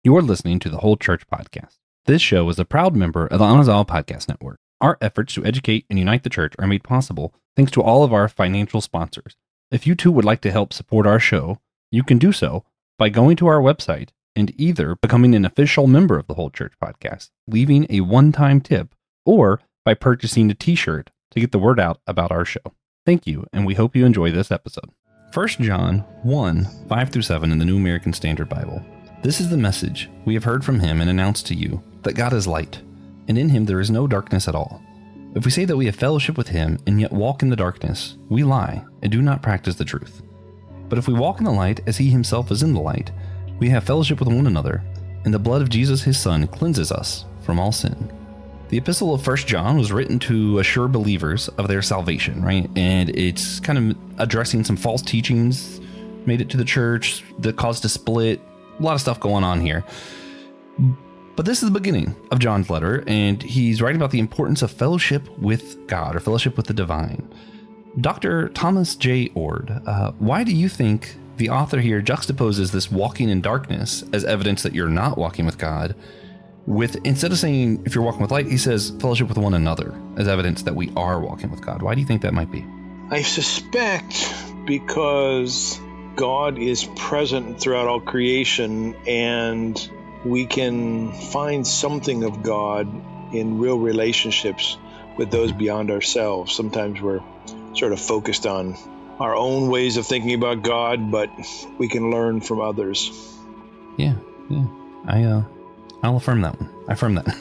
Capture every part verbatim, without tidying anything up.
You're listening to the Whole Church Podcast. This show is a proud member of the Anazal Podcast Network. Our efforts to educate and unite the church are made possible thanks to all of our financial sponsors. If you too would like to help support our show, you can do so by going to our website and either becoming an official member of the Whole Church Podcast, leaving a one-time tip, or by purchasing a t-shirt to get the word out about our show. Thank you, and we hope you enjoy this episode. First John one, five through seven in the New American Standard Bible. This is the message we have heard from him and announced to you, that God is light, and in him there is no darkness at all. If we say that we have fellowship with him and yet walk in the darkness, we lie and do not practice the truth. But if we walk in the light as he himself is in the light, we have fellowship with one another, and the blood of Jesus his Son cleanses us from all sin. The epistle of First John was written to assure believers of their salvation, right? And it's kind of addressing some false teachings made it to the church that caused a split. A lot of stuff going on here. But this is the beginning of John's letter, and he's writing about the importance of fellowship with God, or fellowship with the divine. Doctor Thomas J. Oord, uh, why do you think the author here juxtaposes this walking in darkness as evidence that you're not walking with God, with, instead of saying if you're walking with light, he says fellowship with one another as evidence that we are walking with God? Why do you think that might be? I suspect because God is present throughout all creation, and we can find something of God in real relationships with those beyond ourselves. Sometimes we're sort of focused on our own ways of thinking about God, but we can learn from others. Yeah, yeah. I, uh, I'll affirm that one. I affirm that.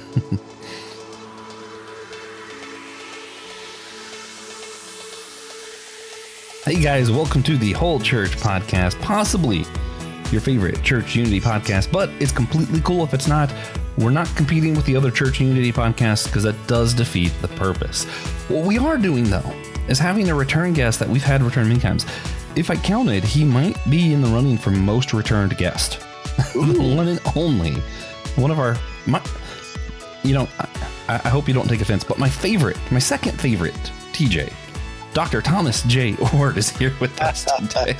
Hey guys, welcome to the Whole Church Podcast, possibly your favorite church unity podcast, but it's completely cool if it's not. We're not competing with the other church unity podcasts because that does defeat the purpose. What we are doing though is having a return guest that we've had return many times. If I counted, he might be in the running for most returned guest. The one and only. One of our, my, you know, I, I hope you don't take offense, but my favorite, my second favorite T J, Doctor Thomas J. Oord is here with us today.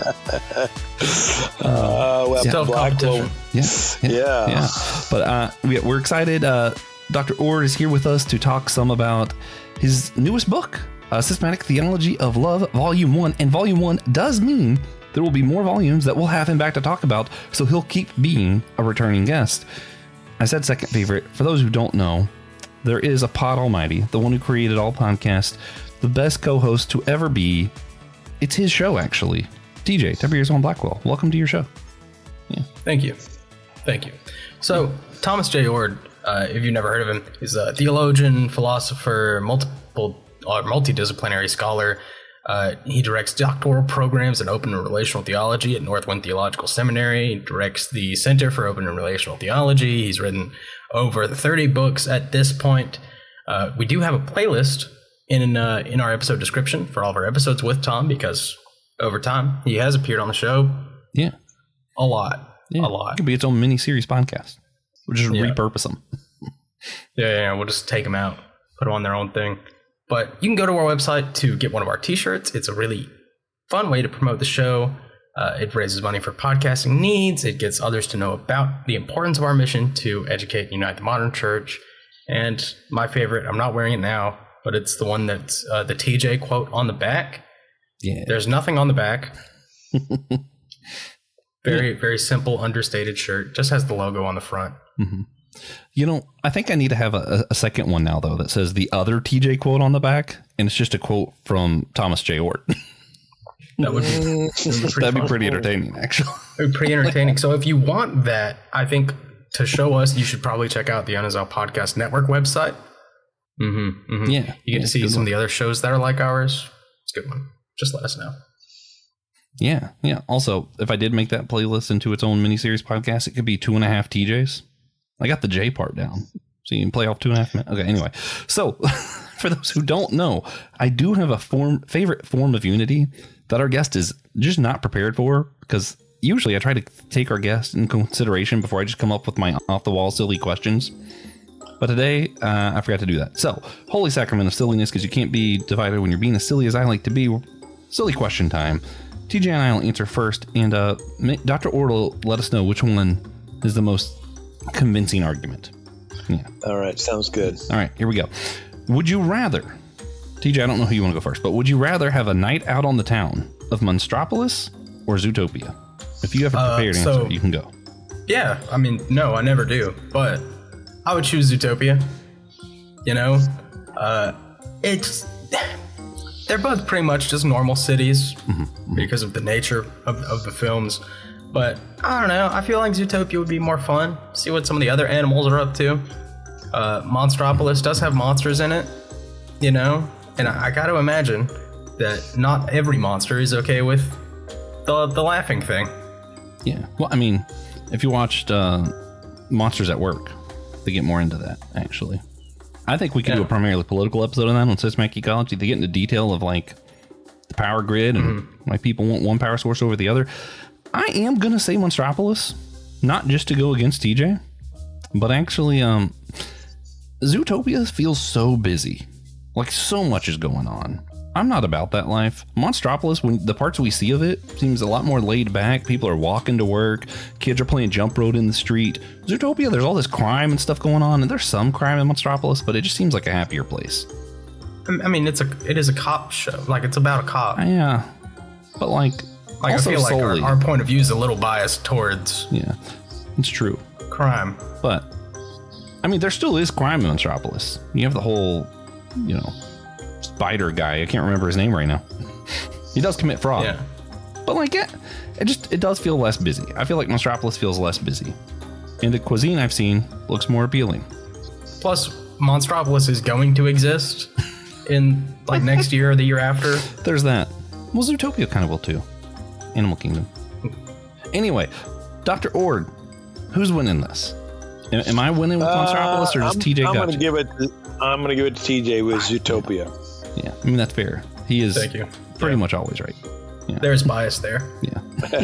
uh, well, yeah, Blackwell. Yeah, yeah, yeah, yeah. But uh, we, we're excited. Uh, Doctor Oord is here with us to talk some about his newest book, uh, Systematic Theology of Love, Volume one. And Volume one does mean there will be more volumes that we'll have him back to talk about, so he'll keep being a returning guest. I said second favorite. For those who don't know, there is a Pod Almighty, the one who created all podcasts, the best co-host to ever be. It's his show, actually. D J, Tiberius on Blackwell, welcome to your show. Yeah. Thank you. Thank you. So, Thomas J. Oord, uh, if you've never heard of him, is a theologian, philosopher, multiple, uh, multidisciplinary scholar. Uh, he directs doctoral programs in open and relational theology at Northwind Theological Seminary. He directs the Center for Open and Relational Theology. He's written over thirty books at this point. Uh, we do have a playlist in uh, in our episode description for all of our episodes with Tom, because over time he has appeared on the show. Yeah, a lot, yeah. a lot. It could be its own mini series podcast. We'll just yeah. repurpose them. yeah, yeah, we'll just take them out, put them on their own thing. But you can go to our website to get one of our t-shirts. It's a really fun way to promote the show. Uh, it raises money for podcasting needs. It gets others to know about the importance of our mission to educate and unite the modern church. And my favorite, I'm not wearing it now, but it's the one that's uh, the T J quote on the back. Yeah. There's nothing on the back. very, yeah. very simple, understated shirt. Just has the logo on the front. Mm-hmm. You know, I think I need to have a, a second one now, though, that says the other T J quote on the back, and it's just a quote from Thomas J. Oord. That would be, that'd be pretty, that'd be pretty entertaining, actually. It would be pretty entertaining. So if you want that, I think to show us, you should probably check out the Anazal Podcast Network website. Mm-hmm, mm-hmm. Yeah. You get yeah, to see some one. of the other shows that are like ours. It's a good one. Just let us know. Yeah, yeah. Also, if I did make that playlist into its own miniseries podcast, it could be two and a half T Js. I got the J part down, so you can play off two and a half minutes. Okay, anyway. So, for those who don't know, I do have a form favorite form of unity that our guest is just not prepared for, because usually I try to take our guest in consideration before I just come up with my off-the-wall silly questions. But today, uh, I forgot to do that. So, holy sacrament of silliness, because you can't be divided when you're being as silly as I like to be. Silly question time. T J and I will answer first, and uh, Doctor Oord will let us know which one is the most convincing argument. Yeah. All right. Sounds good. All right, here we go. Would you rather, T J, I don't know who you want to go first, but would you rather have a night out on the town of Monstropolis or Zootopia? If you have a prepared uh, so, answer, you can go. Yeah, I mean, no, I never do, but I would choose Zootopia. You know, uh, it's they're both pretty much just normal cities mm-hmm, mm-hmm. because of the nature of, of the films. But I don't know. I feel like Zootopia would be more fun. See what some of the other animals are up to. Uh, Monstropolis does have monsters in it, you know, and I, I got to imagine that not every monster is okay with the the laughing thing. Yeah. Well, I mean, if you watched uh, Monsters at Work, they get more into that, actually. I think we could yeah. do a primarily political episode on that on Systematic Ecology. They get into detail of like the power grid and mm-hmm. why people want one power source over the other. I am going to say Monstropolis, not just to go against T J, but actually, um, Zootopia feels so busy. Like, so much is going on. I'm not about that life. Monstropolis, when the parts we see of it, seems a lot more laid back. People are walking to work. Kids are playing jump rope in the street. Zootopia, there's all this crime and stuff going on, and there's some crime in Monstropolis, but it just seems like a happier place. I mean, it's a it is a cop show. Like, it's about a cop. Yeah, but like, like I feel like our, our point of view is a little biased towards. Yeah, it's true. Crime, but I mean, there still is crime in Monstropolis. You have the whole, you know, spider guy. I can't remember his name right now. He does commit fraud. Yeah. But like it, it just it does feel less busy. I feel like Monstropolis feels less busy, and the cuisine I've seen looks more appealing. Plus, Monstropolis is going to exist in like next year or the year after. There's that. Well, Zootopia kind of will too. Animal Kingdom. Anyway, Doctor Ord, who's winning this? Am, am I winning with Monstropolis, or does uh, T J I'm got gonna you? Give it. I'm going to give it to T J with Zootopia. Yeah, I mean, that's fair. He is Thank you. pretty yeah. much always right. Yeah. There's bias there. Yeah.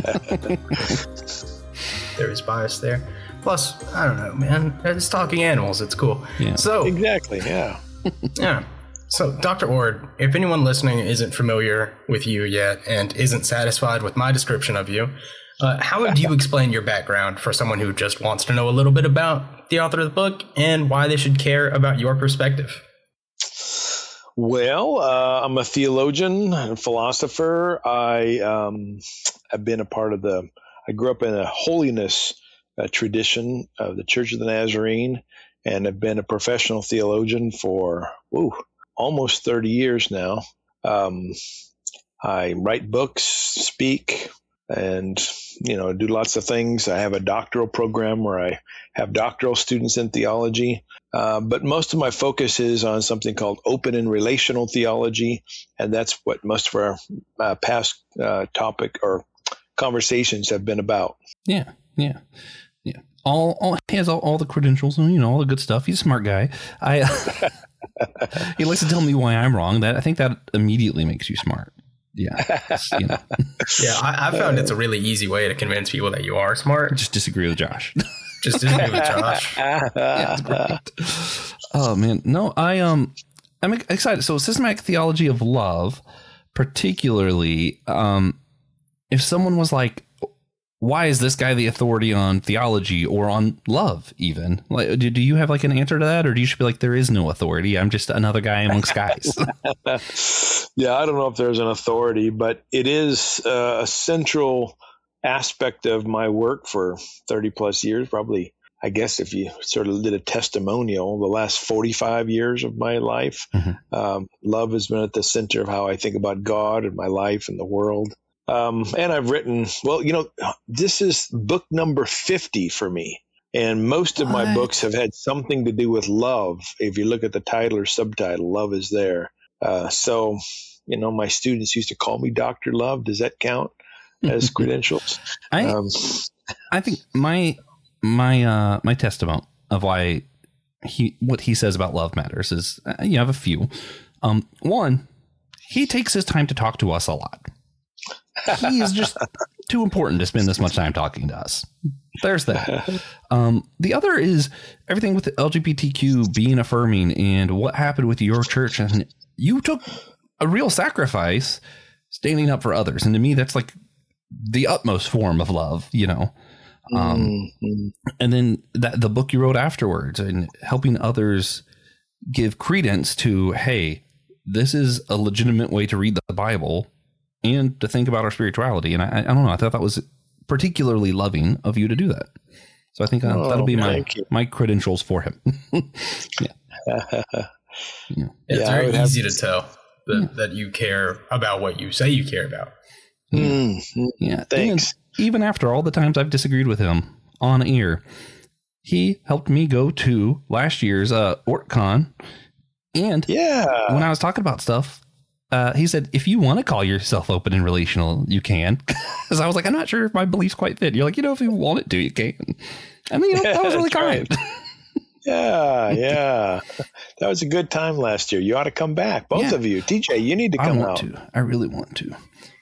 There is bias there. Plus, I don't know, man. It's talking animals. It's cool. Yeah. So exactly. Yeah. Yeah. So, Doctor Ord, if anyone listening isn't familiar with you yet and isn't satisfied with my description of you, uh, how would you explain your background for someone who just wants to know a little bit about the author of the book and why they should care about your perspective? Well, uh, I'm a theologian and philosopher. I um, have been a part of the, I grew up in a holiness uh, tradition of the Church of the Nazarene, and have been a professional theologian for, ooh, almost thirty years now. Um, I write books, speak, and, you know, do lots of things. I have a doctoral program where I have doctoral students in theology. Uh, but most of my focus is on something called open and relational theology. And that's what most of our uh, past uh, topic or conversations have been about. Yeah. Yeah. Yeah. All, all he has all, all the credentials and, you know, all the good stuff. He's a smart guy. I, he likes to tell me why I'm wrong. That I think that immediately makes you smart. Yeah. You know. Yeah. I, I found it's a really easy way to convince people that you are smart. Just disagree with Josh. Just disagree with Josh. Yeah, it's great. Oh man. No, I, um, I'm excited. So systematic theology of love, particularly, um, if someone was like, why is this guy the authority on theology or on love even? Like, do, do you have like an answer to that? Or do you should be like, there is no authority. I'm just another guy amongst guys. Yeah, I don't know if there's an authority, but it is uh, a central aspect of my work for thirty plus years. Probably, I guess if you sort of did a testimonial, the last forty-five years of my life, mm-hmm. um, love has been at the center of how I think about God and my life and the world. Um, and I've written, well, you know, this is book number fifty for me. And most of what? my books have had something to do with love. If you look at the title or subtitle, love is there. Uh, so, you know, my students used to call me Doctor Love. Does that count as credentials? I, um, I think my, my, uh, my testament of why he, what he says about love matters is uh, you have a few. Um, one, he takes his time to talk to us a lot. He is just too important to spend this much time talking to us. There's that. Um, the other is everything with the L G B T Q being affirming and what happened with your church. And you took a real sacrifice standing up for others. And to me, that's like the utmost form of love, you know. Um, mm-hmm. And then that the book you wrote afterwards and helping others give credence to, hey, this is a legitimate way to read the Bible and to think about our spirituality. And I, I don't know, I thought that was particularly loving of you to do that. So I think uh, oh, that'll be my, you. my credentials for him. yeah. yeah. Yeah, It's very easy have... to tell that, yeah. that you care about what you say you care about. Mm-hmm. Yeah. Thanks. And even after all the times I've disagreed with him on air, he helped me go to last year's uh, OrtCon. And yeah. when I was talking about stuff, uh, he said, if you want to call yourself open and relational, you can. Because I was like, I'm not sure if my beliefs quite fit. You're like, you know, if you want it to, you can. I mean, you know, that was really kind. Yeah, yeah. That was a good time last year. You ought to come back. Both yeah. of you. T J, you need to come I want out. to. I really want to.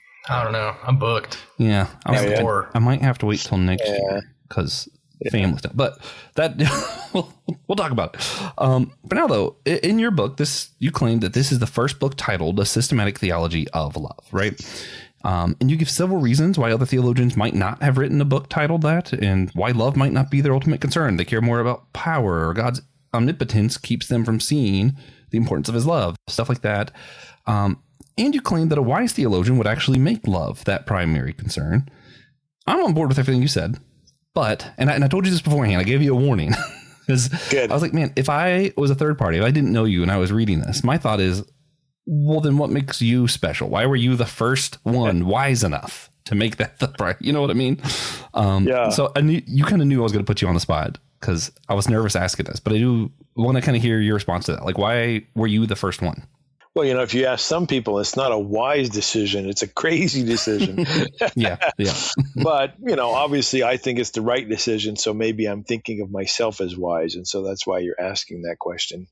I don't know. I'm booked. Yeah. I, was oh, yeah. like, I might have to wait till next yeah. year because yeah. family stuff. But that we'll, we'll talk about it. Um, but now, though, in your book, this you claim that this is the first book titled A Systematic Theology of Love, right? Um, and you give several reasons why other theologians might not have written a book titled that and why love might not be their ultimate concern. They care more about power or God's omnipotence keeps them from seeing the importance of his love, stuff like that. Um, and you claim that a wise theologian would actually make love that primary concern. I'm on board with everything you said, but, and I, and I told you this beforehand, I gave you a warning. Because I was like, man, if I was a third party, if I didn't know you and I was reading this, my thought is, well, then what makes you special? Why were you the first one wise enough to make that the priority? You know what I mean? Um, yeah. So I knew, you kind of knew I was going to put you on the spot because I was nervous asking this, but I do want to kind of hear your response to that. Like, why were you the first one? Well, you know, if you ask some people, it's not a wise decision. It's a crazy decision. yeah. Yeah. But, you know, obviously I think it's the right decision. So maybe I'm thinking of myself as wise. And so that's why you're asking that question.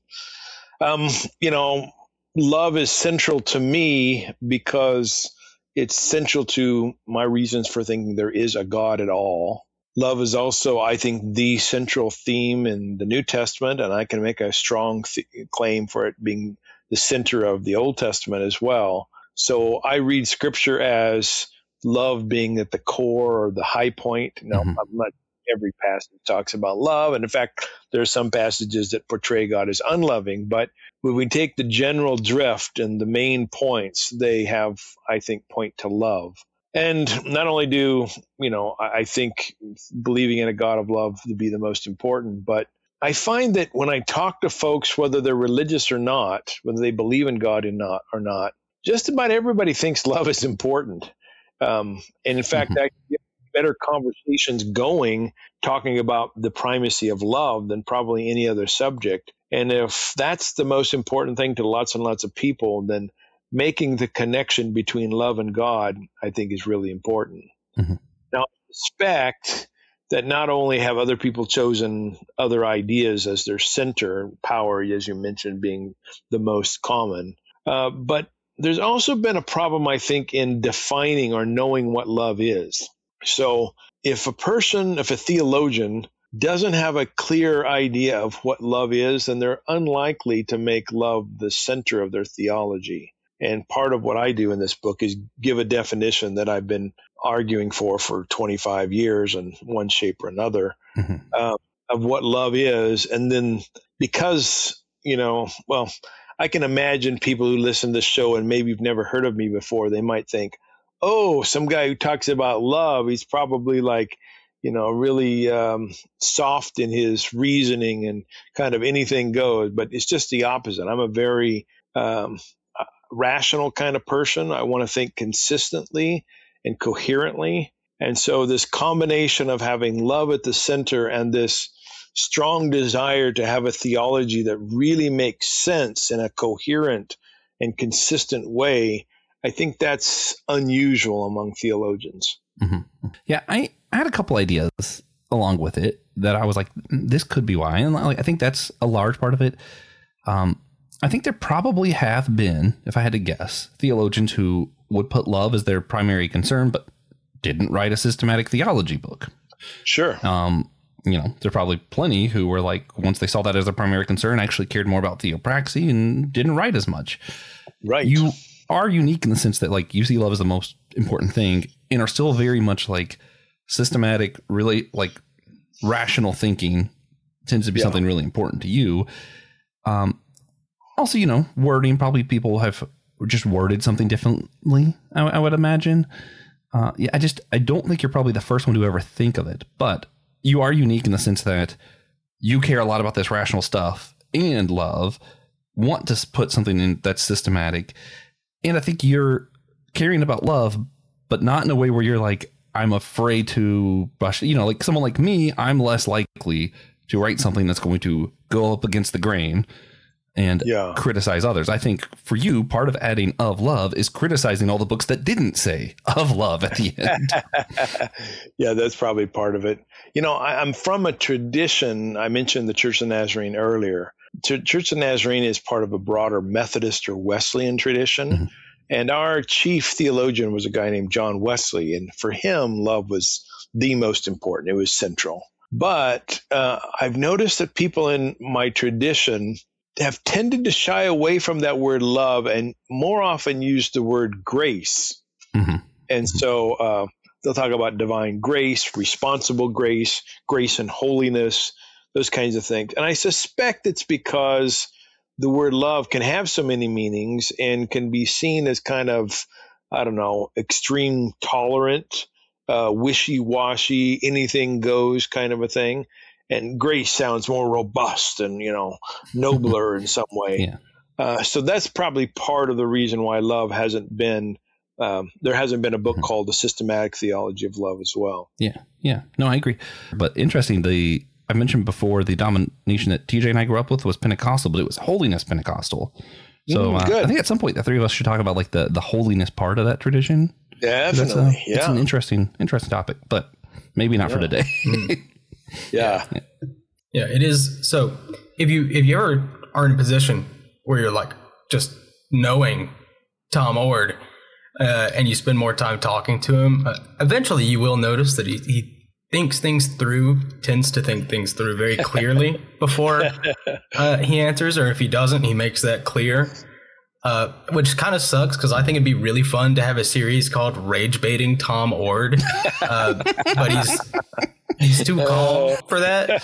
Um, you know, love is central to me because it's central to my reasons for thinking there is a God at all. Love is also, I think, the central theme in the New Testament, and I can make a strong th- claim for it being the center of the Old Testament as well. So I read Scripture as love being at the core or the high point. Now, mm-hmm. I'm not every passage talks about love, and in fact, there are some passages that portray God as unloving, but when we take the general drift and the main points, they have, I think, point to love. And not only do, you know, I think believing in a God of love to be the most important, but I find that when I talk to folks, whether they're religious or not, whether they believe in God or not, or not, just about everybody thinks love is important. Um, and in fact, mm-hmm. I get better conversations going talking about the primacy of love than probably any other subject. And if that's the most important thing to lots and lots of people, then making the connection between love and God, I think, is really important. Mm-hmm. Now, I suspect that not only have other people chosen other ideas as their center, power, as you mentioned, being the most common, uh, but there's also been a problem, I think, in defining or knowing what love is. So if a person, if a theologian doesn't have a clear idea of what love is, then they're unlikely to make love the center of their theology. And part of what I do in this book is give a definition that I've been arguing for for twenty-five years in one shape or another, mm-hmm. uh, of what love is. And then because, you know, well, I can imagine people who listen to this show and maybe you've never heard of me before, they might think, oh, some guy who talks about love, he's probably like, you know, really um, soft in his reasoning and kind of anything goes. But it's just the opposite. I'm a very um, rational kind of person. I want to think consistently and coherently. And so this combination of having love at the center and this strong desire to have a theology that really makes sense in a coherent and consistent way, I think that's unusual among theologians. Mm-hmm. Yeah, I, I had a couple ideas along with it that I was like, this could be why. And I think that's a large part of it. Um, I think there probably have been, if I had to guess, theologians who would put love as their primary concern, but didn't write a systematic theology book. Sure. Um, you know, there are probably plenty who were like, once they saw that as their primary concern, actually cared more about theopraxy and didn't write as much. Right. You are unique in the sense that like you see love as the most important thing and are still very much like systematic, really like rational thinking tends to be yeah. something really important to you. Um, also, you know, wording, probably people have just worded something differently, I, I would imagine. Uh, yeah, I just, I don't think you're probably the first one to ever think of it, but you are unique in the sense that you care a lot about this rational stuff and love, want to put something in that's systematic. And I think you're caring about love, but not in a way where you're like, I'm afraid to brush, you know, like someone like me, I'm less likely to write something that's going to go up against the grain and yeah. criticize others. I think for you, part of adding of love is criticizing all the books that didn't say of love at the end. Yeah, that's probably part of it. You know, I, I'm from a tradition. I mentioned the Church of Nazarene earlier. Ch- Church of Nazarene is part of a broader Methodist or Wesleyan tradition. Mm-hmm. And our chief theologian was a guy named John Wesley. And for him, love was the most important. It was central. But uh, I've noticed that people in my tradition have tended to shy away from that word love and more often use the word grace. Mm-hmm. And mm-hmm. so uh, they'll talk about divine grace, responsible grace, grace and holiness, those kinds of things. And I suspect it's because the word love can have so many meanings and can be seen as kind of, I don't know, extreme tolerant, uh, wishy-washy, anything goes kind of a thing. And grace sounds more robust and, you know, nobler in some way. Yeah. Uh, so that's probably part of the reason why love hasn't been, um, there hasn't been a book mm-hmm. called The Systematic Theology of Love as well. Yeah, yeah. No, I agree. But interesting, the I mentioned before the denomination that T J and I grew up with was Pentecostal, but it was Holiness Pentecostal. So mm, uh, I think at some point the three of us should talk about like the, the holiness part of that tradition. Definitely, that's a, yeah. It's an interesting, interesting topic, but maybe not yeah. for today. mm. Yeah. yeah. Yeah, it is. So if you if you ever are in a position where you're like just knowing Tom Oord uh, and you spend more time talking to him, uh, eventually you will notice that he, he thinks things through, tends to think things through very clearly before uh, he answers, or if he doesn't, he makes that clear. Uh, which kind of sucks because I think it'd be really fun to have a series called Rage Baiting Tom Oord, uh, but he's he's too calm for that.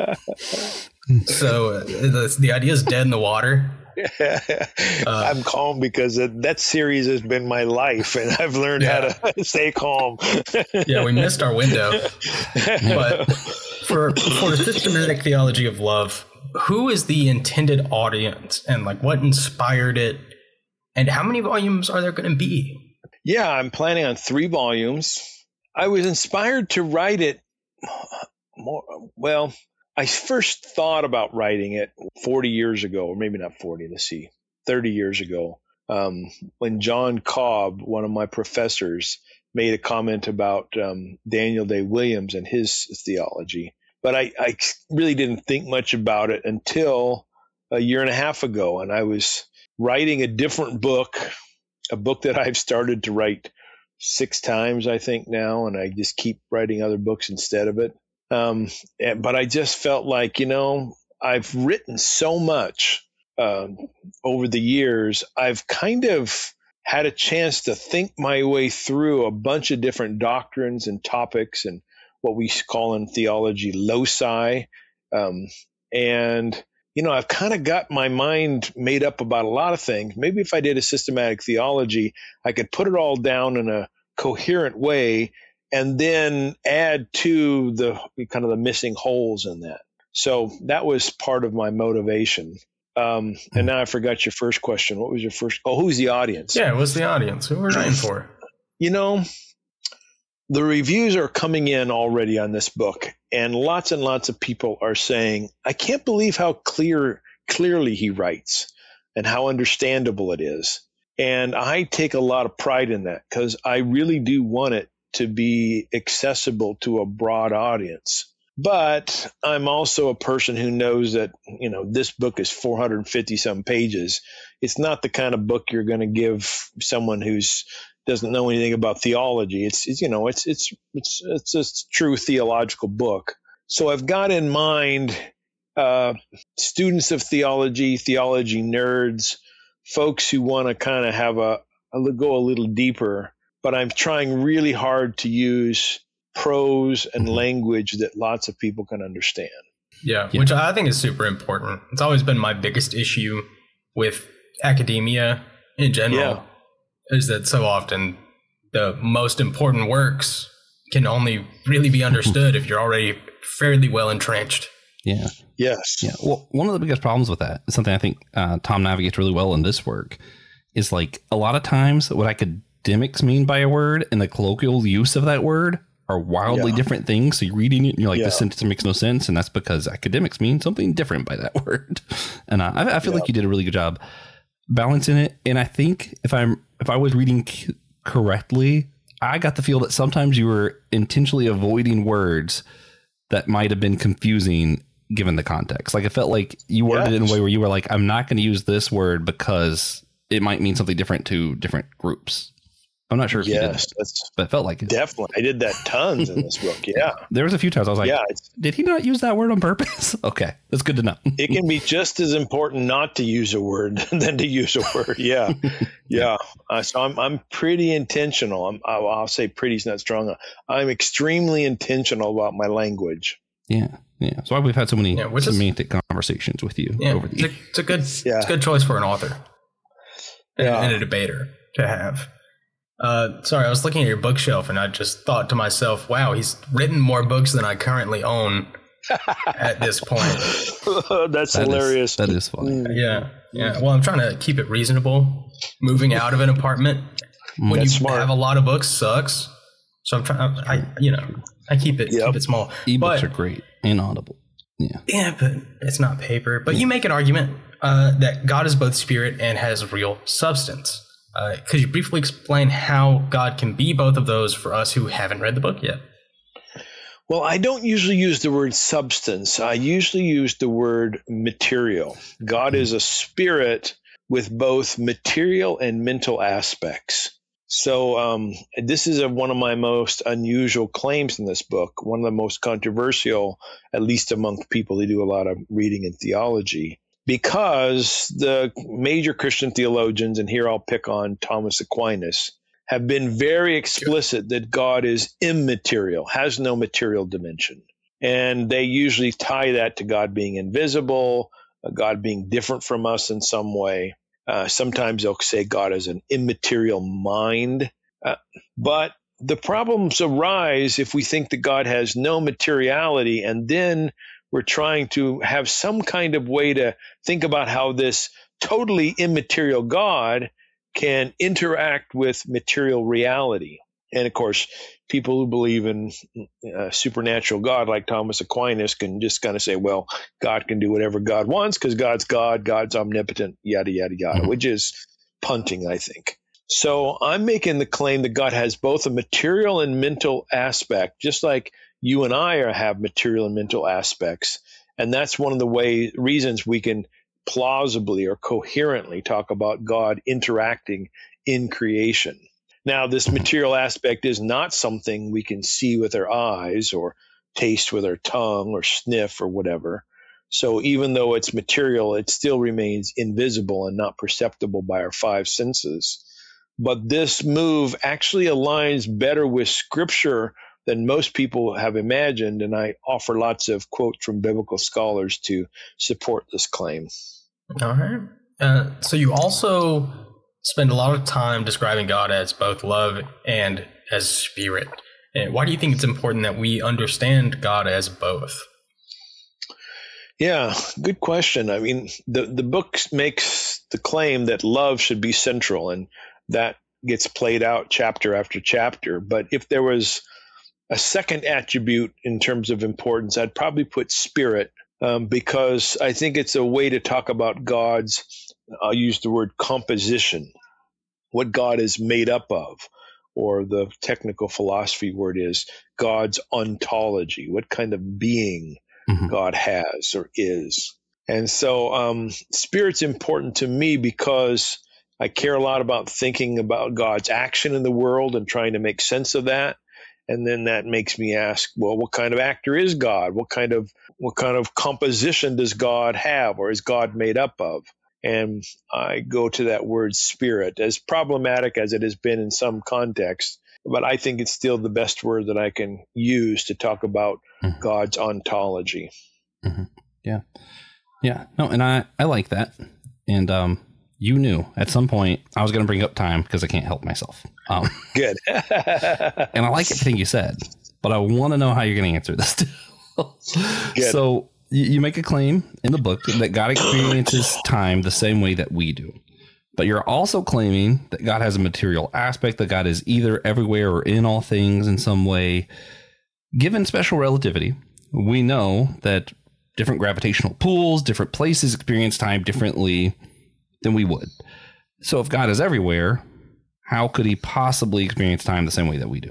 So uh, the, the idea is dead in the water. Uh, I'm calm because that series has been my life, and I've learned yeah. how to stay calm. Yeah, we missed our window. But for for systematic theology of love, who is the intended audience, and like what inspired it, and how many volumes are there going to be? Yeah, I'm planning on three volumes. I was inspired to write it more. Well, I first thought about writing it forty years ago, or maybe not forty, let's see, thirty years ago, um, when John Cobb, one of my professors, made a comment about um, Daniel Day Williams and his theology. But I, I really didn't think much about it until a year and a half ago. And I was writing a different book, a book that I've started to write six times, I think now, and I just keep writing other books instead of it. Um, but I just felt like, you know, I've written so much uh, over the years. I've kind of had a chance to think my way through a bunch of different doctrines and topics and what we call in theology loci. Um, and, you know, I've kind of got my mind made up about a lot of things. Maybe if I did a systematic theology, I could put it all down in a coherent way and then add to the kind of the missing holes in that. So that was part of my motivation. Um, and now I forgot your first question. What was your first? Oh, who's the audience? Yeah, what's the audience? Who we're writing for? You know, the reviews are coming in already on this book, and lots and lots of people are saying, I can't believe how clear, clearly he writes and how understandable it is. And I take a lot of pride in that because I really do want it to be accessible to a broad audience. But I'm also a person who knows that, you know, this book is four hundred fifty some pages. It's not the kind of book you're going to give someone who's doesn't know anything about theology. It's, it's you know, it's it's it's it's a true theological book. So I've got in mind uh, students of theology, theology nerds, folks who want to kind of have a, a go a little deeper. But I'm trying really hard to use prose and Mhm. language that lots of people can understand. Yeah, Yeah. which I think is super important. It's always been my biggest issue with academia in general, is that so often the most important works can only really be understood if you're already fairly well entrenched. Yeah. Yes. Yeah. Well, one of the biggest problems with that, something I think uh, Tom navigates really well in this work, is like a lot of times what academics mean by a word and the colloquial use of that word are wildly Yeah. different things. So you're reading it and you're like, Yeah. this sentence makes no sense. And that's because academics mean something different by that word. And uh, I, I feel Yeah. like you did a really good job balancing it. And I think if I'm, if I was reading c- correctly, I got the feel that sometimes you were intentionally avoiding words that might have been confusing given the context. Like it felt like you worded it in a Yes. way where you were like, I'm not going to use this word because it might mean something different to different groups. I'm not sure if you did Yes, that, that's but it felt like it. definitely. I did that tons in this book. Yeah. There was a few times I was like, Yeah. It's, did he not use that word on purpose? Okay, that's good to know. it can be just as important not to use a word than to use a word. Yeah. Yeah. Uh, so I'm, I'm pretty intentional. I'm, I'll, I'll say pretty's not strong. I'm extremely intentional about my language. Yeah, yeah. So we've had so many Yeah, which is- semantic conversations with you Yeah, over the it's a, years. it's a good, Yeah. it's a good choice for an author and, Yeah. and a debater to have. Uh, sorry, I was looking at your bookshelf and I just thought to myself, wow, he's written more books than I currently own at this point. That's That is- hilarious. that is funny. Yeah, yeah. Well, I'm trying to keep it reasonable. Moving out of an apartment when That's you smart. have a lot of books sucks. So I'm trying. I, you know, I keep it Yep. keep it small. Ebooks But are great and Audible. Yeah. yeah, but it's not paper. But you make an argument uh, that God is both spirit and has real substance. Uh, could you briefly explain how God can be both of those for us who haven't read the book yet? Well, I don't usually use the word substance. I usually use the word material. God is a spirit with both material and mental aspects. So um, this is a, one of my most unusual claims in this book, one of the most controversial, at least among people who do a lot of reading and theology, because the major Christian theologians, and here I'll pick on Thomas Aquinas, have been very explicit that God is immaterial, has no material dimension. And they usually tie that to God being invisible, uh, God being different from us in some way. Uh, sometimes they'll say God is an immaterial mind. Uh, but the problems arise if we think that God has no materiality, and then we're trying to have some kind of way to think about how this totally immaterial God can interact with material reality. And of course, people who believe in a supernatural God like Thomas Aquinas can just kind of say, well, God can do whatever God wants because God's God, God's omnipotent, yada, yada, yada, Mhm. which is punting, I think. So I'm making the claim that God has both a material and mental aspect, just like you and I are, have material and mental aspects. And that's one of the way reasons we can plausibly or coherently talk about God interacting in creation. Now, this material aspect is not something we can see with our eyes or taste with our tongue or sniff or whatever. So even though it's material, it still remains invisible and not perceptible by our five senses. But this move actually aligns better with Scripture than most people have imagined, and I offer lots of quotes from biblical scholars to support this claim. All right. Uh, so you also spend a lot of time describing God as both love and as spirit. And why do you think it's important that we understand God as both? Yeah, good question. I mean, the, the book makes the claim that love should be central, and that gets played out chapter after chapter. But if there was a second attribute in terms of importance, I'd probably put spirit, um, because I think it's a way to talk about God's, I'll use the word composition, what God is made up of, or the technical philosophy word is God's ontology, what kind of being Mhm. God has or is. And so um, spirit's important to me because I care a lot about thinking about God's action in the world and trying to make sense of that. And then that makes me ask, well, what kind of actor is God? What kind of what kind of composition does God have, or is God made up of? And I go to that word spirit. As problematic as it has been in some contexts, but I think it's still the best word that I can use to talk about mm-hmm. God's ontology. Mm-hmm. Yeah. Yeah. No, and I, I like that. And um, you knew at some point I was going to bring up time because I can't help myself. Um, Good. And I like everything you said, but I want to know how you're going to answer this too. Good. So you make a claim in the book that God experiences time the same way that we do. But you're also claiming that God has a material aspect, that God is either everywhere or in all things in some way. Given special relativity, we know that different gravitational pools, different places experience time differently than we would. So if God is everywhere, how could he possibly experience time the same way that we do?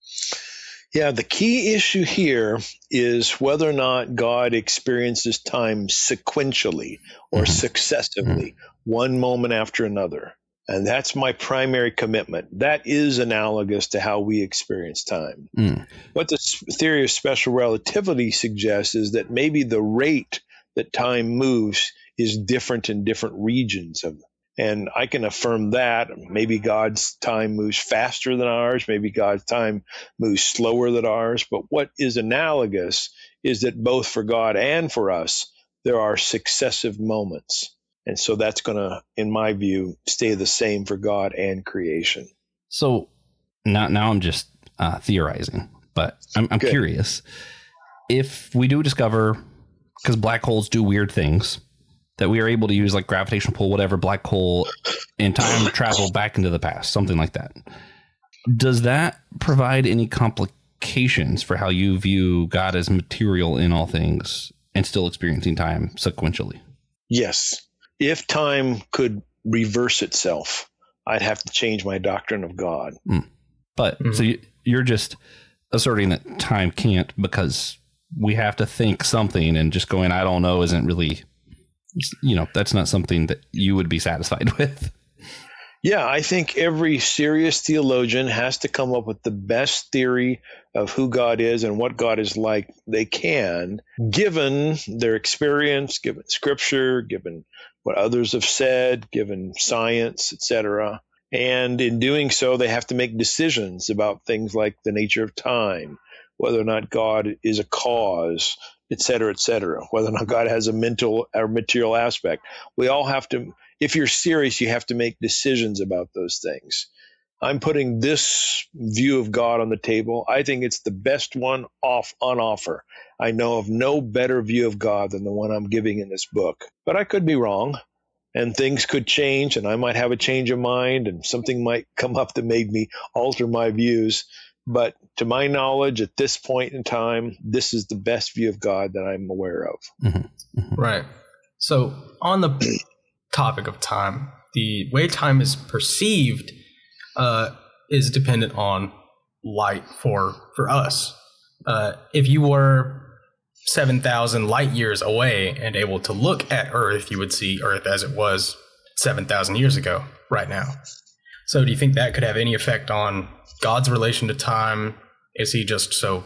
Yeah, the key issue here is whether or not God experiences time sequentially or mm-hmm. successively, mm-hmm. one moment after another. And that's my primary commitment. That is analogous to how we experience time. Mm. What the theory of special relativity suggests is that maybe the rate that time moves is different in different regions of And I can affirm that. Maybe God's time moves faster than ours. Maybe God's time moves slower than ours. But what is analogous is that both for God and for us, there are successive moments. And so that's going to, in my view, stay the same for God and creation. So now, now I'm just uh, theorizing, but I'm, I'm curious. If we do discover, because black holes do weird things, that we are able to use like gravitational pull, whatever, black hole, and time travel back into the past, something like that. Does that provide any complications for how you view God as material in all things and still experiencing time sequentially? Yes. If time could reverse itself, I'd have to change my doctrine of God. Mm. But mm-hmm. so you, you're just asserting that time can't because we have to think something, and just going, I don't know, isn't really... You know, that's not something that you would be satisfied with. Yeah, I think every serious theologian has to come up with the best theory of who God is and what God is like they can, given their experience, given scripture, given what others have said, given science, et cetera. And in doing so, they have to make decisions about things like the nature of time, whether or not God is a cause, et cetera, et cetera, whether or not God has a mental or material aspect. We all have to, if you're serious, you have to make decisions about those things. I'm putting this view of God on the table. I think it's the best one off on offer. I know of no better view of God than the one I'm giving in this book. But I could be wrong, and things could change, and I might have a change of mind, and something might come up that made me alter my views. But to my knowledge, at this point in time, this is the best view of God that I'm aware of. Mm-hmm. Mm-hmm. Right. So on the topic of time, the way time is perceived uh, is dependent on light for for us. Uh, if you were seven thousand light years away and able to look at Earth, you would see Earth as it was seven thousand years ago right now. So do you think that could have any effect on God's relation to time? Is he just so,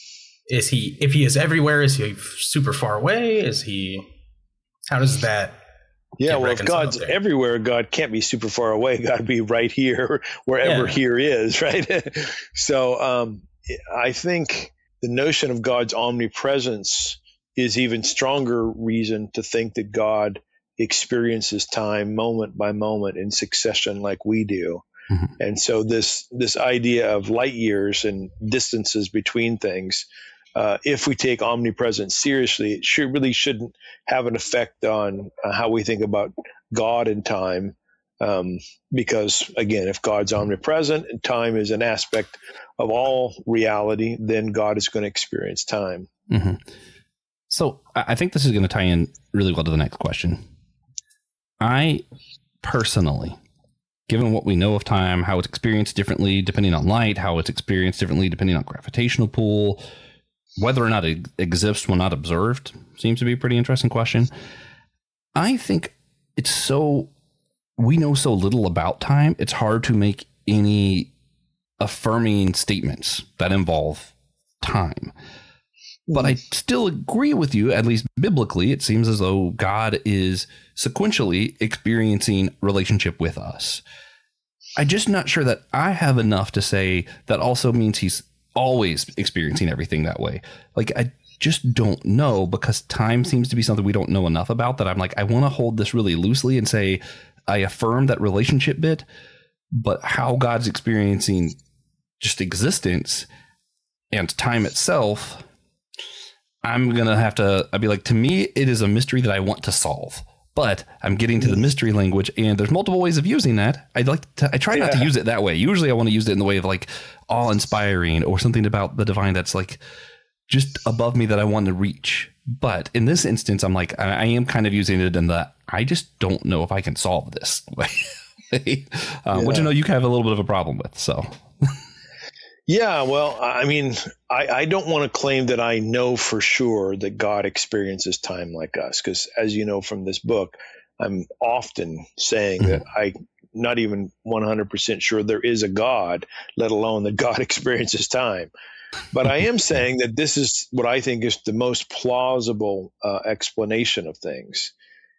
is he, if he is everywhere, is he super far away? Is he, how does that? Yeah, well, if God's there? everywhere, God can't be super far away. God be right here, wherever yeah. here is, right? So um, I think the notion of God's omnipresence is even stronger reason to think that God experiences time moment by moment in succession like we do. Mm-hmm. And so this this idea of light years and distances between things, uh, if we take omnipresence seriously, it should, really shouldn't have an effect on uh, how we think about God and time. Um, because, again, if God's omnipresent and time is an aspect of all reality, then God is going to experience time. Mm-hmm. So I think this is going to tie in really well to the next question. I personally, given what we know of time, how it's experienced differently depending on light, how it's experienced differently depending on gravitational pull, whether or not it exists when not observed, seems to be a pretty interesting question. I think it's so, we know so little about time, it's hard to make any affirming statements that involve time. But I still agree with you, at least biblically, it seems as though God is sequentially experiencing relationship with us. I'm just not sure that I have enough to say that also means he's always experiencing everything that way. Like, I just don't know, because time seems to be something we don't know enough about, that I'm like, I want to hold this really loosely and say I affirm that relationship bit, but how God's experiencing just existence and time itself, I'm going to have to, I'd be like, to me, it is a mystery that I want to solve. But I'm getting to the mystery language, and there's multiple ways of using that. I'd like to, I try not Yeah. to use it that way. Usually I want to use it in the way of like awe-inspiring or something about the divine that's like just above me that I want to reach. But in this instance, I'm like, I, I am kind of using it in the, I just don't know if I can solve this way, um, Yeah. which I know you have a little bit of a problem with. So Yeah, well, I mean, I, I don't want to claim that I know for sure that God experiences time like us, because as you know from this book, I'm often saying Mhm. that I'm not even one hundred percent sure there is a God, let alone that God experiences time. But I am saying that this is what I think is the most plausible uh, explanation of things.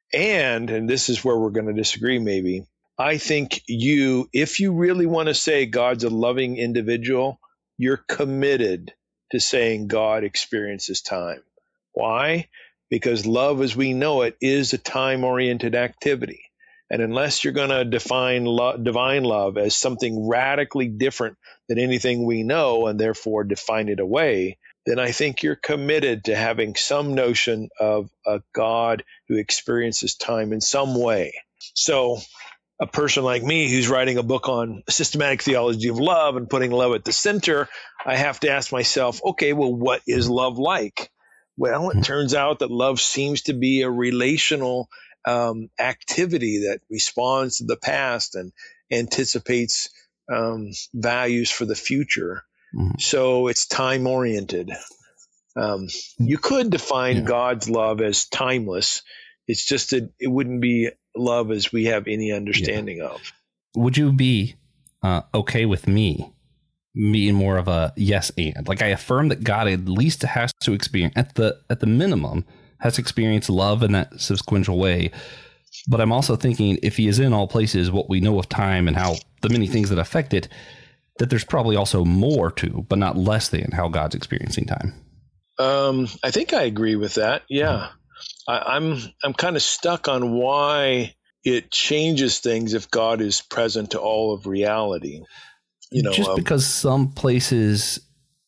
And, and this is where we're going to disagree maybe, I think you, if you really want to say God's a loving individual, you're committed to saying God experiences time. Why? Because love as we know it is a time-oriented activity. And unless you're going to define lo- divine love as something radically different than anything we know and therefore define it away, then I think you're committed to having some notion of a God who experiences time in some way. So a person like me who's writing a book on systematic theology of love and putting love at the center, I have to ask myself, okay, well, what is love like? Well, it turns out that love seems to be a relational um, activity that responds to the past and anticipates um, values for the future. Mhm. So it's time oriented. Um, you could define Yeah. God's love as timeless. It's just that it wouldn't be love as we have any understanding of. would you be uh, okay with me being more of a yes and? Like, I affirm that God at least has to experience, at the at the minimum, has experienced love in that sequential way. But I'm also thinking, if he is in all places, what we know of time and how the many things that affect it, that there's probably also more to, but not less than, how God's experiencing time. Um, I think I agree with that. Yeah, I, I'm I'm kind of stuck on why it changes things if God is present to all of reality. You know, just um, because some places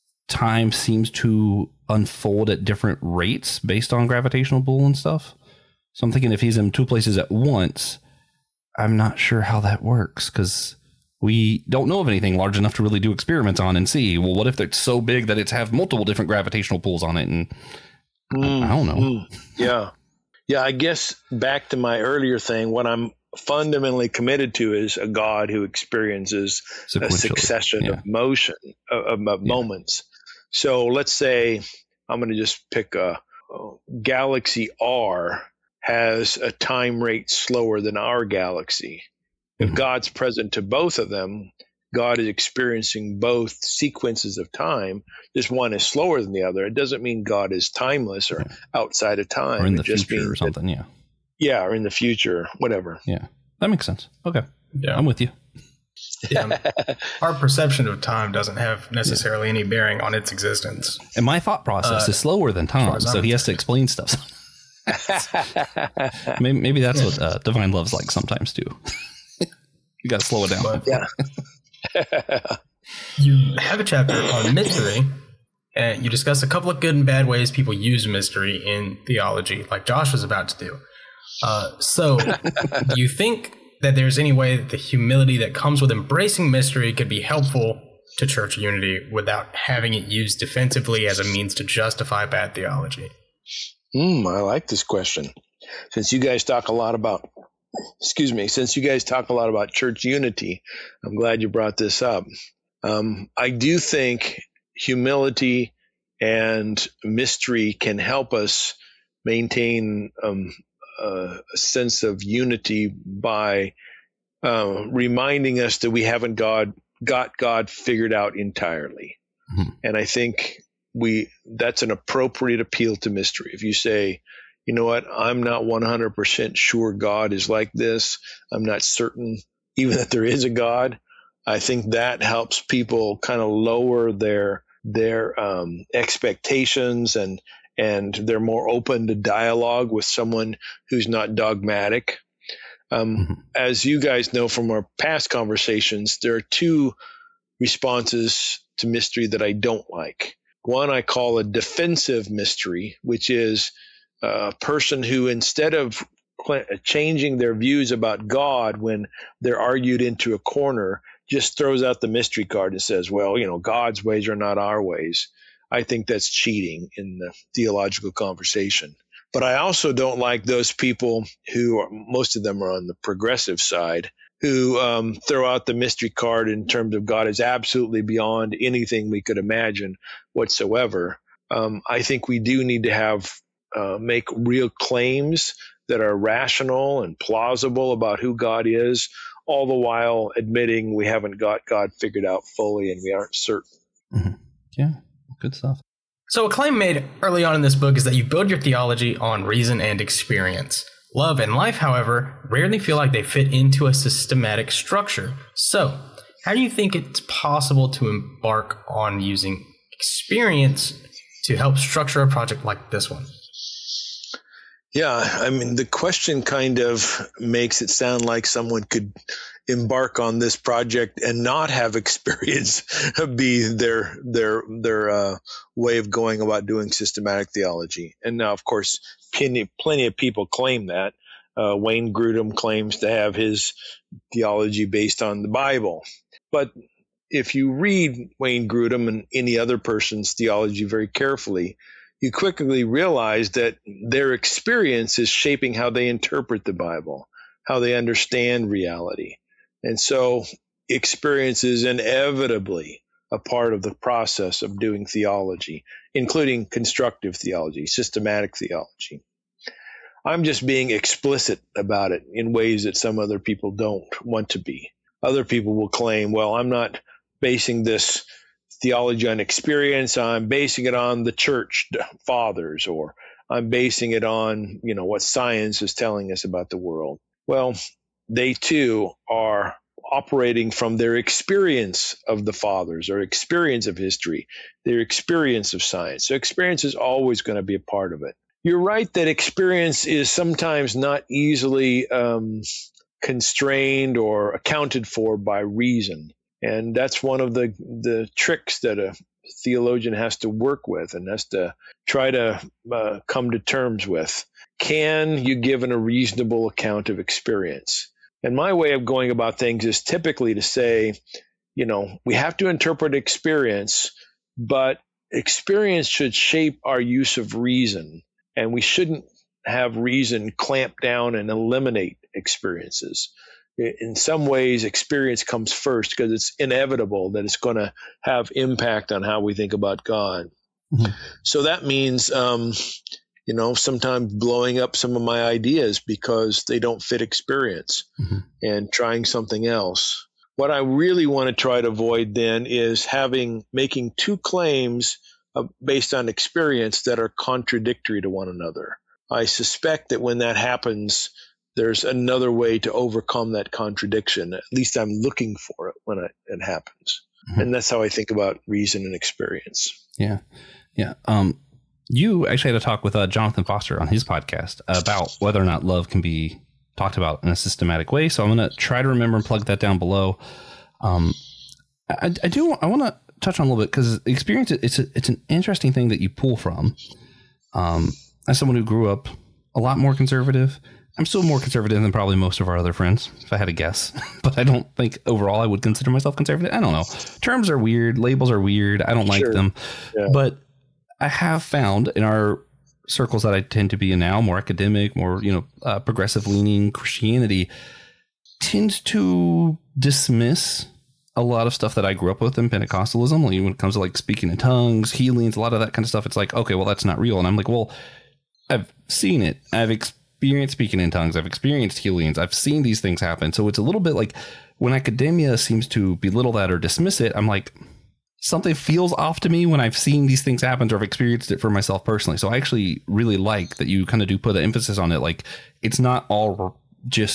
time seems to unfold at different rates based on gravitational pull and stuff. So I'm thinking if he's in two places at once, I'm not sure how that works, because we don't know of anything large enough to really do experiments on and see, well, what if it's so big that it's have multiple different gravitational pulls on it? And I, I don't know. mm, yeah, yeah. I guess back to my earlier thing, what I'm fundamentally committed to is a God who experiences a Sequentially, succession yeah. of motion of, of Yeah. moments. So let's say I'm going to just pick a, a galaxy R has a time rate slower than our galaxy. If Mhm. God's present to both of them, God is experiencing both sequences of time. Just one is slower than the other. It doesn't mean God is timeless or Yeah. outside of time. Or in It the just future or means that- something. Yeah. yeah, or in the future, whatever. Yeah. That makes sense. Okay. Yeah. I'm with you. Yeah. Our perception of time doesn't have necessarily any bearing on its existence. And my thought process Uh, is slower than Tom, as I'm so he has to explain stuff. maybe, maybe that's what uh, divine love's like sometimes too. You got to slow it down. But Yeah. you have a chapter on mystery, and you discuss a couple of good and bad ways people use mystery in theology, like Josh was about to do. Uh, so, do you think that there's any way that the humility that comes with embracing mystery could be helpful to church unity without having it used defensively as a means to justify bad theology? Mm, I like this question. Since you guys talk a lot about, excuse me, since you guys talk a lot about church unity, I'm glad you brought this up. Um, I do think humility and mystery can help us maintain um, a, a sense of unity by uh, reminding us that we haven't God got God figured out entirely. Mhm. And I think we that's an appropriate appeal to mystery. If you say, you know what, I'm not one hundred percent sure God is like this. I'm not certain even that there is a God. I think that helps people kind of lower their their um, expectations, and and they're more open to dialogue with someone who's not dogmatic. Um, mm-hmm. As you guys know from our past conversations, there are two responses to mystery that I don't like. One I call a defensive mystery, which is a person who, instead of changing their views about God when they're argued into a corner, just throws out the mystery card and says, well, you know, God's ways are not our ways. I think that's cheating in the theological conversation. But I also don't like those people who are, most of them are on the progressive side, who um, throw out the mystery card in terms of God is absolutely beyond anything we could imagine whatsoever. Um, I think we do need to have uh, make real claims that are rational and plausible about who God is, all the while admitting we haven't got God figured out fully and we aren't certain. Mm-hmm. Yeah, good stuff. So a claim made early on in this book is that you build your theology on reason and experience. Love and life, however, rarely feel like they fit into a systematic structure. So how do you think it's possible to embark on using experience to help structure a project like this one? Yeah, I mean, the question kind of makes it sound like someone could embark on this project and not have experience be their their their uh, way of going about doing systematic theology. And now, of course, plenty, plenty of people claim that. Uh, Wayne Grudem claims to have his theology based on the Bible. But if you read Wayne Grudem and any other person's theology very carefully, you quickly realize that their experience is shaping how they interpret the Bible, how they understand reality. And so experience is inevitably a part of the process of doing theology, including constructive theology, systematic theology. I'm just being explicit about it in ways that some other people don't want to be. Other people will claim, well, I'm not basing this theology on experience, I'm basing it on the church fathers, or I'm basing it on, you know, what science is telling us about the world. Well, they too are operating from their experience of the fathers, or experience of history, their experience of science. So experience is always going to be a part of it. You're right that experience is sometimes not easily um, constrained or accounted for by reason. And that's one of the, the tricks that a theologian has to work with and has to try to uh, come to terms with. Can you give an, a reasonable account of experience? And my way of going about things is typically to say, you know, we have to interpret experience, but experience should shape our use of reason. And we shouldn't have reason clamp down and eliminate experiences. In some ways, experience comes first because it's inevitable that it's going to have impact on how we think about God. Mm-hmm. So that means, um, you know, sometimes blowing up some of my ideas because they don't fit experience, mm-hmm. and trying something else. What I really want to try to avoid then is having making two claims uh, based on experience that are contradictory to one another. I suspect that when that happens, there's another way to overcome that contradiction. At least I'm looking for it when it, it happens. Mm-hmm. And that's how I think about reason and experience. Yeah. Yeah. Um, you actually had a talk with uh, Jonathan Foster on his podcast about whether or not love can be talked about in a systematic way. So I'm going to try to remember and plug that down below. Um, I, I do, I want to touch on a little bit because experience, it's a, it's an interesting thing that you pull from. Um, as someone who grew up a lot more conservative, I'm still more conservative than probably most of our other friends, if I had to guess. But I don't think overall I would consider myself conservative. I don't know. Terms are weird. Labels are weird. I don't like sure. them. Yeah. But I have found in our circles that I tend to be in now, more academic, more, you know, uh, progressive leaning Christianity, tends to dismiss a lot of stuff that I grew up with in Pentecostalism. Like when it comes to like speaking in tongues, healings, a lot of that kind of stuff. It's like, okay, well, that's not real. And I'm like, well, I've seen it. I've experienced experienced speaking in tongues. I've experienced healings. I've seen these things happen. So it's a little bit like when academia seems to belittle that or dismiss it, I'm like, something feels off to me when I've seen these things happen or I've experienced it for myself personally. So I actually really like that you kind of do put an emphasis on it. Like it's not all just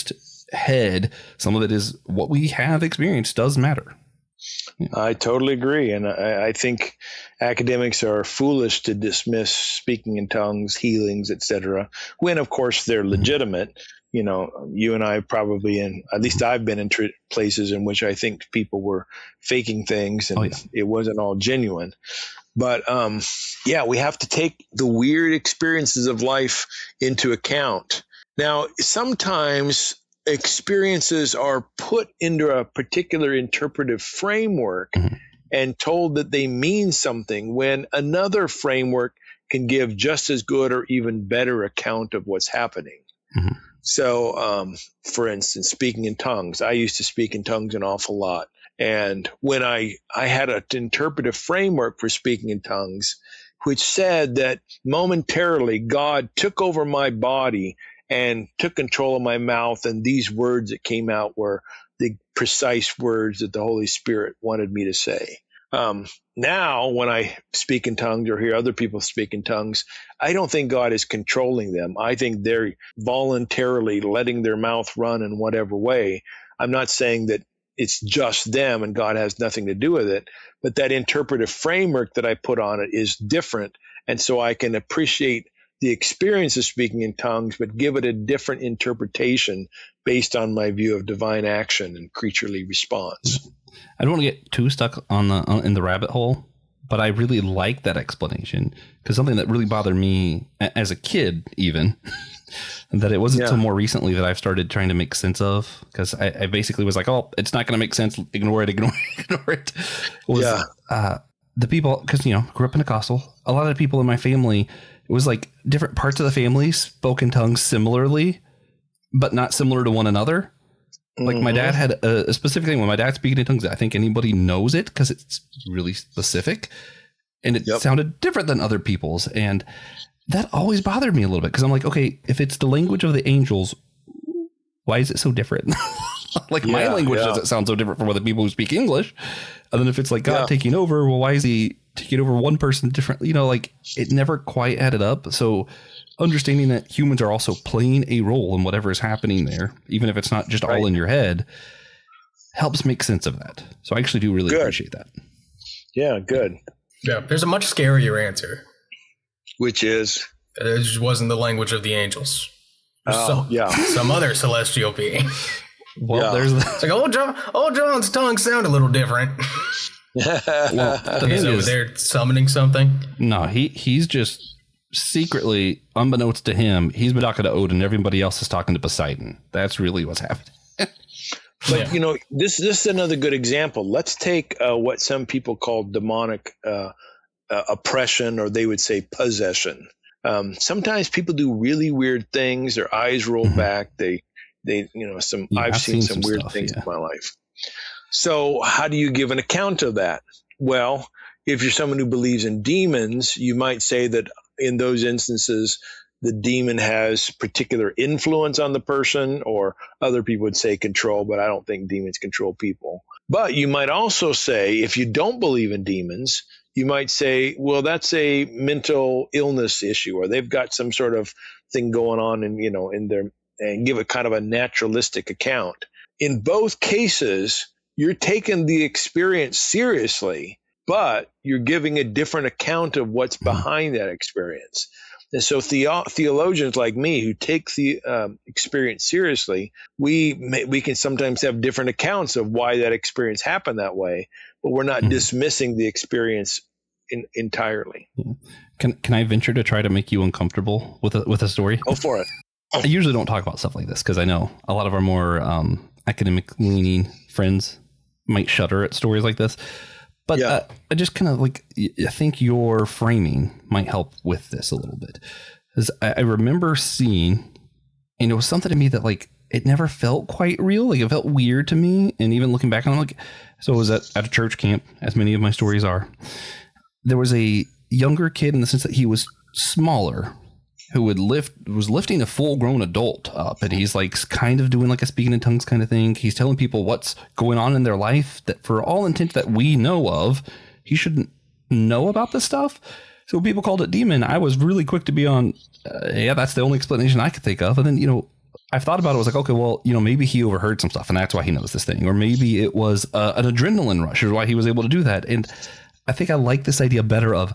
head. Some of it is what we have experienced does matter. Yeah. I totally agree. And I, I think academics are foolish to dismiss speaking in tongues, healings, et cetera, when, of course, they're legitimate. Mm-hmm. You know, you and I probably in, at least I've been in tr- places in which I think people were faking things and oh, yeah. it wasn't all genuine. But um, yeah, we have to take the weird experiences of life into account. Now, sometimes experiences are put into a particular interpretive framework mm-hmm. and told that they mean something when another framework can give just as good or even better account of what's happening. Mm-hmm. So, um, for instance, speaking in tongues, I used to speak in tongues an awful lot. And when I, I had an interpretive framework for speaking in tongues, which said that momentarily God took over my body and took control of my mouth, and these words that came out were the precise words that the Holy Spirit wanted me to say. Um, now, when I speak in tongues or hear other people speak in tongues, I don't think God is controlling them. I think they're voluntarily letting their mouth run in whatever way. I'm not saying that it's just them and God has nothing to do with it, but that interpretive framework that I put on it is different. And so I can appreciate the experience of speaking in tongues, but give it a different interpretation based on my view of divine action and creaturely response. I don't want to get too stuck on the on, in the rabbit hole, but I really like that explanation because something that really bothered me as a kid, even, that it wasn't until yeah. more recently that I've started trying to make sense of, because I, I basically was like, oh, it's not going to make sense. Ignore it, ignore it, ignore it. Was, yeah. Uh, the people, because, you know, grew up Pentecostal, a lot of the people in my family, it was like different parts of the family spoke in tongues similarly, but not similar to one another. Like mm-hmm. my dad had a, a specific thing when my dad's speaking in tongues. I think anybody knows it because it's really specific and it yep. sounded different than other people's. And that always bothered me a little bit because I'm like, okay, if it's the language of the angels, why is it so different? Like yeah, my language yeah. doesn't sound so different from other people who speak English. And then if it's like God yeah. taking over, well, why is he taking over one person differently? You know, like it never quite added up. So understanding that humans are also playing a role in whatever is happening there, even if it's not just right. all in your head, helps make sense of that. So I actually do really good. appreciate that. Yeah, good. Yeah, there's a much scarier answer. Which is? It just wasn't the language of the angels. Oh, some, yeah. Some other celestial being. Well, yeah. there's the- it's like old John. Old John's tongue sound a little different. Well, the he's over is, there summoning something. No, he he's just secretly, unbeknownst to him, he's been talking to Odin. Everybody else is talking to Poseidon. That's really what's happening. But yeah. you know, this this is another good example. Let's take uh, what some people call demonic uh, uh, oppression, or they would say possession. Um, sometimes people do really weird things. Their eyes roll mm-hmm. back. They They, you know, some yeah, I've, I've seen, seen some, some weird stuff, things yeah. in my life. So how do you give an account of that? Well, if you're someone who believes in demons, you might say that in those instances, the demon has particular influence on the person, or other people would say control, but I don't think demons control people. But you might also say, if you don't believe in demons, you might say, well, that's a mental illness issue, or they've got some sort of thing going on in, you know, in their, and give it kind of a naturalistic account. In both cases, you're taking the experience seriously, but you're giving a different account of what's behind that experience. And so theo- theologians like me who take the um, experience seriously, we may, we can sometimes have different accounts of why that experience happened that way, but we're not mm-hmm. dismissing the experience in, entirely. Can can I venture to try to make you uncomfortable with a, with a story? Go for it. I usually don't talk about stuff like this because I know a lot of our more um, academic-leaning friends might shudder at stories like this. But yeah. uh, I just kind of like, I think your framing might help with this a little bit. Because I, I remember seeing, and it was something to me that like, it never felt quite real. Like it felt weird to me. And even looking back on it, like, so it was at, at a church camp, as many of my stories are. There was a younger kid in the sense that he was smaller, who would lift was lifting a full grown adult up, and he's like kind of doing like a speaking in tongues kind of thing. He's telling people what's going on in their life that for all intents that we know of, he shouldn't know about this stuff. So when people called it demon, I was really quick to be on, uh, yeah, that's the only explanation I could think of. And then, you know, I've thought about it. I was like, okay, well, you know, maybe he overheard some stuff and that's why he knows this thing. Or maybe it was uh, an adrenaline rush is why he was able to do that. And I think I like this idea better of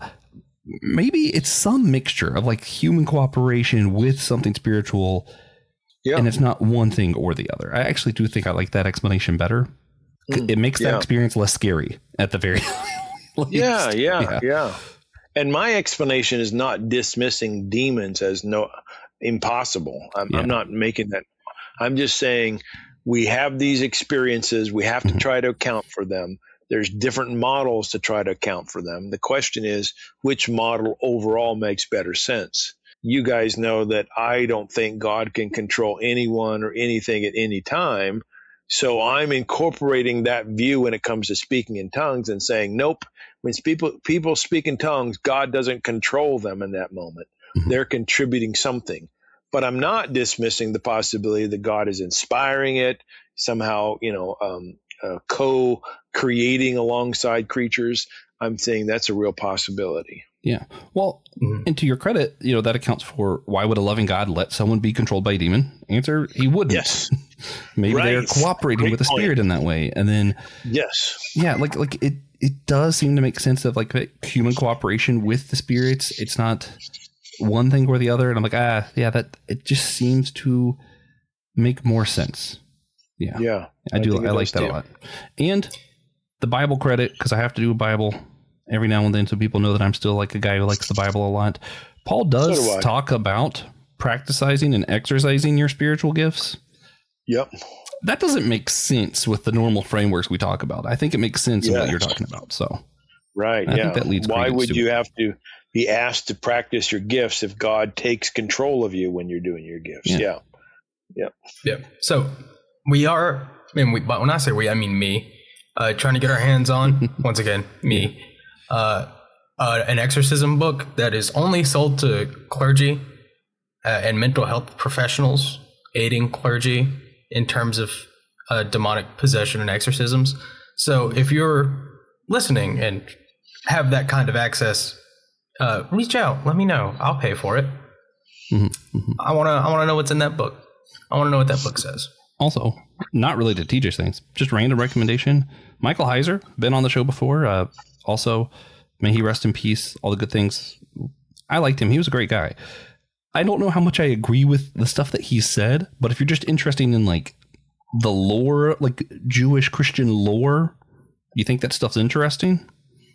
maybe it's some mixture of like human cooperation with something spiritual. Yeah. And it's not one thing or the other. I actually do think I like that explanation better. Mm, it makes that yeah. experience less scary at the very least. Yeah, yeah, yeah, yeah. And my explanation is not dismissing demons as no impossible. I'm, yeah. I'm not making that. I'm just saying we have these experiences. We have to mm-hmm. try to account for them. There's different models to try to account for them. The question is, which model overall makes better sense? You guys know that I don't think God can control anyone or anything at any time. So I'm incorporating that view when it comes to speaking in tongues and saying, nope, when people people speak in tongues, God doesn't control them in that moment. Mm-hmm. They're contributing something. But I'm not dismissing the possibility that God is inspiring it, somehow, you know, um, uh, co-creating alongside creatures. I'm saying that's a real possibility. Yeah. Well, mm-hmm. and to your credit, you know, that accounts for why would a loving God let someone be controlled by a demon? Answer, he wouldn't. Yes. Maybe right. they're cooperating Great with the spirit point. In that way. And then, yes. Yeah, like like it, it does seem to make sense of like human cooperation with the spirits. It's not one thing or the other. And I'm like, ah, yeah, that it just seems to make more sense. Yeah. Yeah. I, I do. I like that too. A lot. And the Bible credit, because I have to do a Bible every now and then so people know that I'm still like a guy who likes the Bible a lot. Paul does so do talk about practicing and exercising your spiritual gifts. Yep. That doesn't make sense with the normal frameworks we talk about. I think it makes sense yes. in what you're talking about. So, right. I yeah. think that leads Why would to you it. have to be asked to practice your gifts if God takes control of you when you're doing your gifts? Yeah. Yeah. Yep. Yeah. So we are, I mean, we, but when I say we, I mean me, uh, trying to get our hands on, once again, me, uh, uh, an exorcism book that is only sold to clergy uh, and mental health professionals aiding clergy in terms of uh, demonic possession and exorcisms. So if you're listening and have that kind of access, uh, reach out. Let me know. I'll pay for it. Mm-hmm, mm-hmm. I want to I want to know what's in that book. I want to know what that book says. Also, not related to T J's things, just random recommendation. Michael Heiser, been on the show before. Uh, also, may he rest in peace. All the good things. I liked him. He was a great guy. I don't know how much I agree with the stuff that he said, but if you're just interested in like the lore, like Jewish Christian lore, you think that stuff's interesting?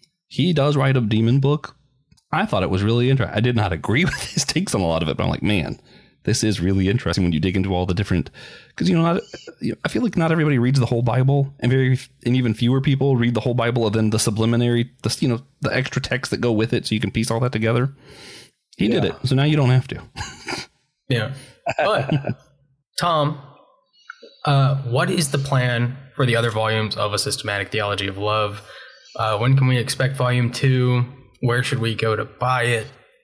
He does write a demon book. I thought it was really interesting. I did not agree with his takes on a lot of it, but I'm like, man, this is really interesting when you dig into all the different, because, you know, not, you know, I feel like not everybody reads the whole Bible, and very, and even fewer people read the whole Bible and then the subliminary, the, you know, the extra texts that go with it so you can piece all that together. He yeah. did it, so now you don't have to. Yeah. But, Tom, uh, what is the plan for the other volumes of A Systematic Theology of Love? Uh, when can we expect volume two? Where should we go to buy it?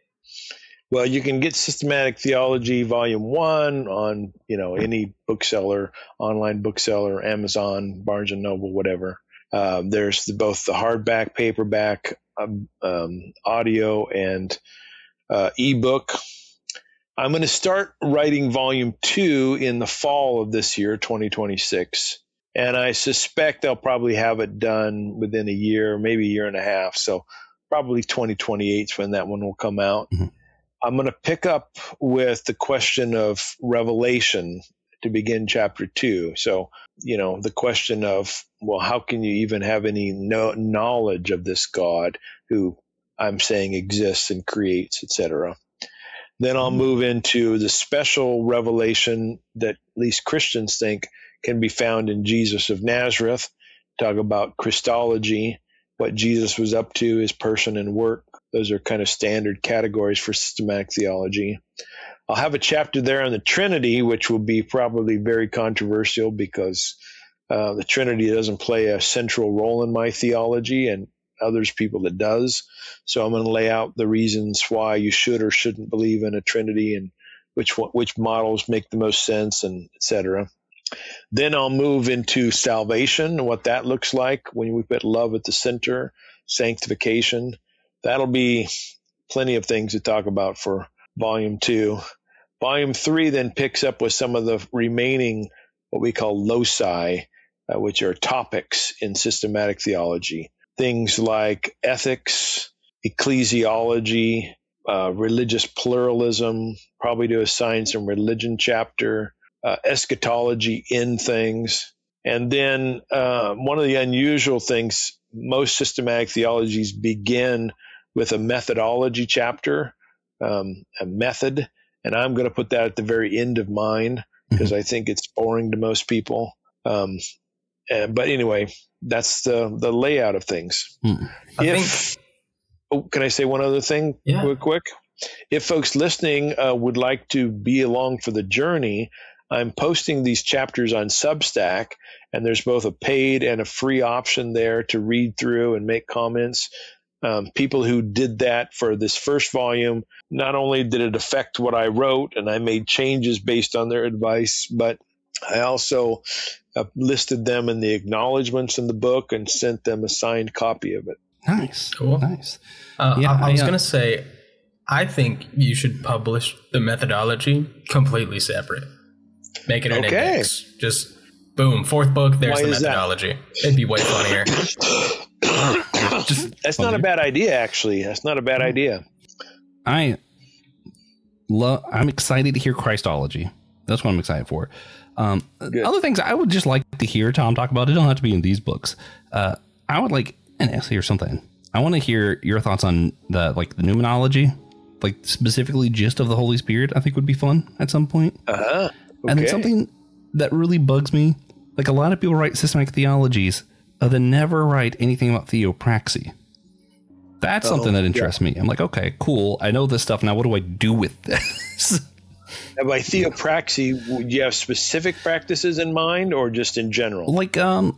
Well, you can get Systematic Theology Volume One on, you know, any bookseller, online bookseller, Amazon, Barnes and Noble, whatever. Uh, there's the, both the hardback, paperback, um, um, audio, and uh, ebook. I'm going to start writing Volume Two in the fall of this year, twenty twenty-six, and I suspect I'll probably have it done within a year, maybe a year and a half. So probably twenty twenty-eight is when that one will come out. Mm-hmm. I'm going to pick up with the question of revelation to begin chapter two. So, you know, the question of, well, how can you even have any no- knowledge of this God who I'm saying exists and creates, et cetera. Then I'll move into the special revelation that at least Christians think can be found in Jesus of Nazareth. Talk about Christology, what Jesus was up to, his person and work. Those are kind of standard categories for systematic theology. I'll have a chapter there on the Trinity, which will be probably very controversial because uh, the Trinity doesn't play a central role in my theology, and others people it does. So I'm going to lay out the reasons why you should or shouldn't believe in a Trinity and which which models make the most sense, and et cetera. Then I'll move into salvation and what that looks like when we put love at the center, sanctification. That'll be plenty of things to talk about for volume two. Volume three then picks up with some of the remaining, what we call loci, uh, which are topics in systematic theology. Things like ethics, ecclesiology, uh, religious pluralism, probably to assign some religion chapter, uh, eschatology in things. And then uh, one of the unusual things, most systematic theologies begin with a methodology chapter, um, a method. And I'm going to put that at the very end of mine because mm-hmm. I think it's boring to most people. Um, and, but anyway, that's the, the layout of things. Mm. I if, think, oh, can I say one other thing yeah. real quick? If folks listening uh, would like to be along for the journey, I'm posting these chapters on Substack, and there's both a paid and a free option there to read through and make comments. Um, people who did that for this first volume, not only did it affect what I wrote, and I made changes based on their advice, but I also uh, listed them in the acknowledgments in the book and sent them a signed copy of it. Nice. Cool. Nice. Uh, yeah, I, I was uh, going to say, I think you should publish the methodology completely separate. Make it an okay. index. Just boom, fourth book, there's Why the is methodology. That? It'd be way funnier. Just That's funnier. not a bad idea, actually. That's not a bad idea. I love. I'm excited to hear Christology. That's what I'm excited for. Um, other things I would just like to hear Tom talk about. It don't have to be in these books. Uh, I would like an essay or something. I want to hear your thoughts on the like the pneumonology, like specifically gist of the Holy Spirit. I think would be fun at some point. Uh-huh. Okay. And then something that really bugs me, like a lot of people write systematic theologies, uh, they never write anything about theopraxy. That's oh, something that interests yeah. me. I'm like, okay, cool. I know this stuff now. What do I do with this? Now, by theopraxy, would you have specific practices in mind or just in general? Like, um,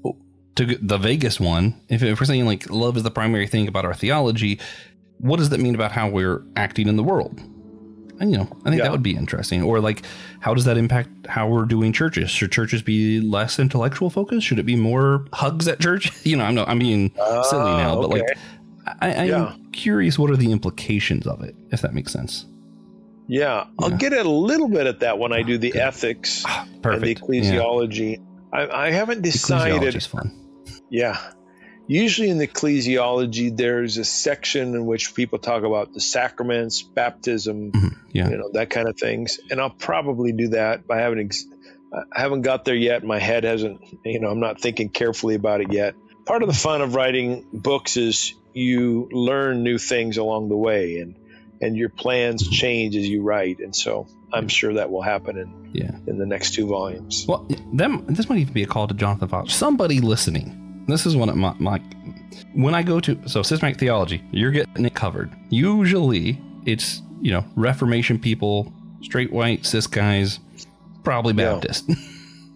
to the vaguest one, if, if we're saying like love is the primary thing about our theology, what does that mean about how we're acting in the world? And, you know, I think yeah. that would be interesting. Or like, how does that impact how we're doing churches? Should churches be less intellectual focused? Should it be more hugs at church? You know, I'm not, I'm being uh, silly now, but okay. like, I, I'm yeah. curious, what are the implications of it, if that makes sense? Yeah, I'll yeah. get at a little bit at that when I do the Good. ethics ah, and the ecclesiology. Yeah. I, I haven't decided. Ecclesiology's fun. Yeah. Usually in the ecclesiology, there's a section in which people talk about the sacraments, baptism, mm-hmm. yeah. you know, that kind of things. And I'll probably do that. But I haven't, ex- I haven't got there yet. My head hasn't, you know, I'm not thinking carefully about it yet. Part of the fun of writing books is you learn new things along the way, and, and your plans change as you write. And so I'm sure that will happen in, yeah. in the next two volumes. Well, them, this might even be a call to Jonathan Fox. Somebody listening. This is one of my, my, when I go to, so systematic theology, you're getting it covered. Usually it's, you know, Reformation people, straight white, cis guys, probably Baptist. Yeah.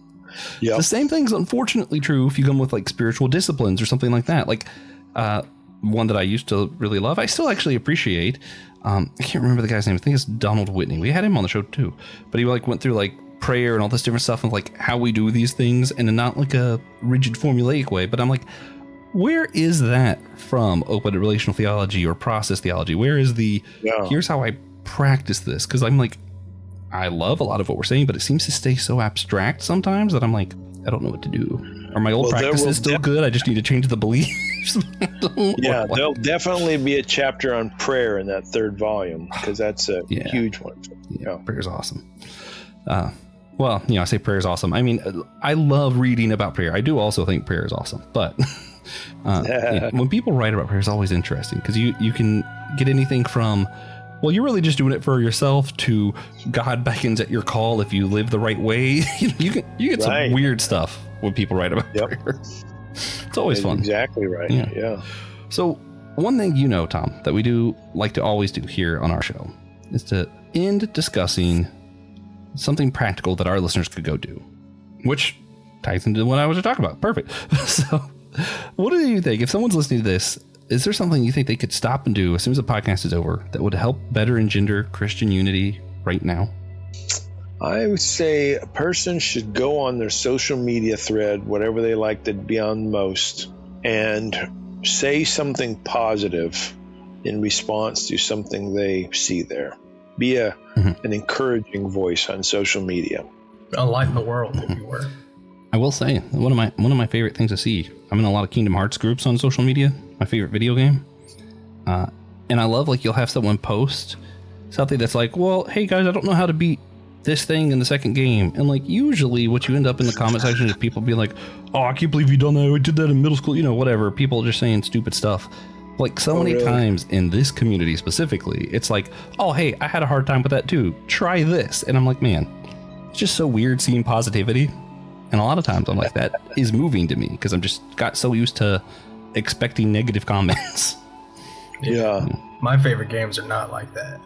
Yep. The same thing's unfortunately true if you come with like spiritual disciplines or something like that. Like uh, one that I used to really love, I still actually appreciate. Um, I can't remember the guy's name. I think it's Donald Whitney. We had him on the show too, but he like went through like prayer and all this different stuff and like how we do these things, and in not like a rigid formulaic way, but I'm like, where is that from open relational theology or process theology? Where is the yeah. here's how I practice this? Because I'm like, I love a lot of what we're saying, but it seems to stay so abstract sometimes that I'm like, I don't know what to do. Or my old well, practice is still def- good. I just need to change the beliefs. Yeah, there'll definitely be a chapter on prayer in that third volume, because that's a yeah. huge one. Yeah, yeah. Prayer's awesome. Uh, well, you know, I say prayer is awesome. I mean, I love reading about prayer. I do also think prayer is awesome, but uh, yeah, when people write about prayer, it's always interesting because you, you can get anything from, well, you're really just doing it for yourself, to God beckons at your call if you live the right way. you can you get right. some weird stuff when people write about yep. prayer. It's always That's fun. Exactly right. Yeah. yeah. So one thing you know, Tom, that we do like to always do here on our show is to end discussing something practical that our listeners could go do, which ties into what I was to talk about. Perfect. So what do you think? If someone's listening to this, is there something you think they could stop and do as soon as the podcast is over that would help better engender Christian unity right now? I would say a person should go on their social media thread, whatever they like to be on most, and say something positive in response to something they see there. Be a Mhm. an encouraging voice on social media. A light in the world, if you were. I will say one of my one of my favorite things to see. I'm in a lot of Kingdom Hearts groups on social media. My favorite video game, uh, and I love like you'll have someone post something that's like, "Well, hey guys, I don't know how to beat this thing in the second game," and like usually what you end up in the comment section is people being like, "Oh, I can't believe you done that. I did that in middle school." You know, whatever. People just saying stupid stuff. Like so Oh, many really? times in this community specifically, it's like, "Oh, hey, I had a hard time with that too. Try this," and I'm like, man, it's just so weird seeing positivity. And a lot of times I'm like, that is moving to me because I'm just got so used to expecting negative comments. Yeah. My favorite games are not like that.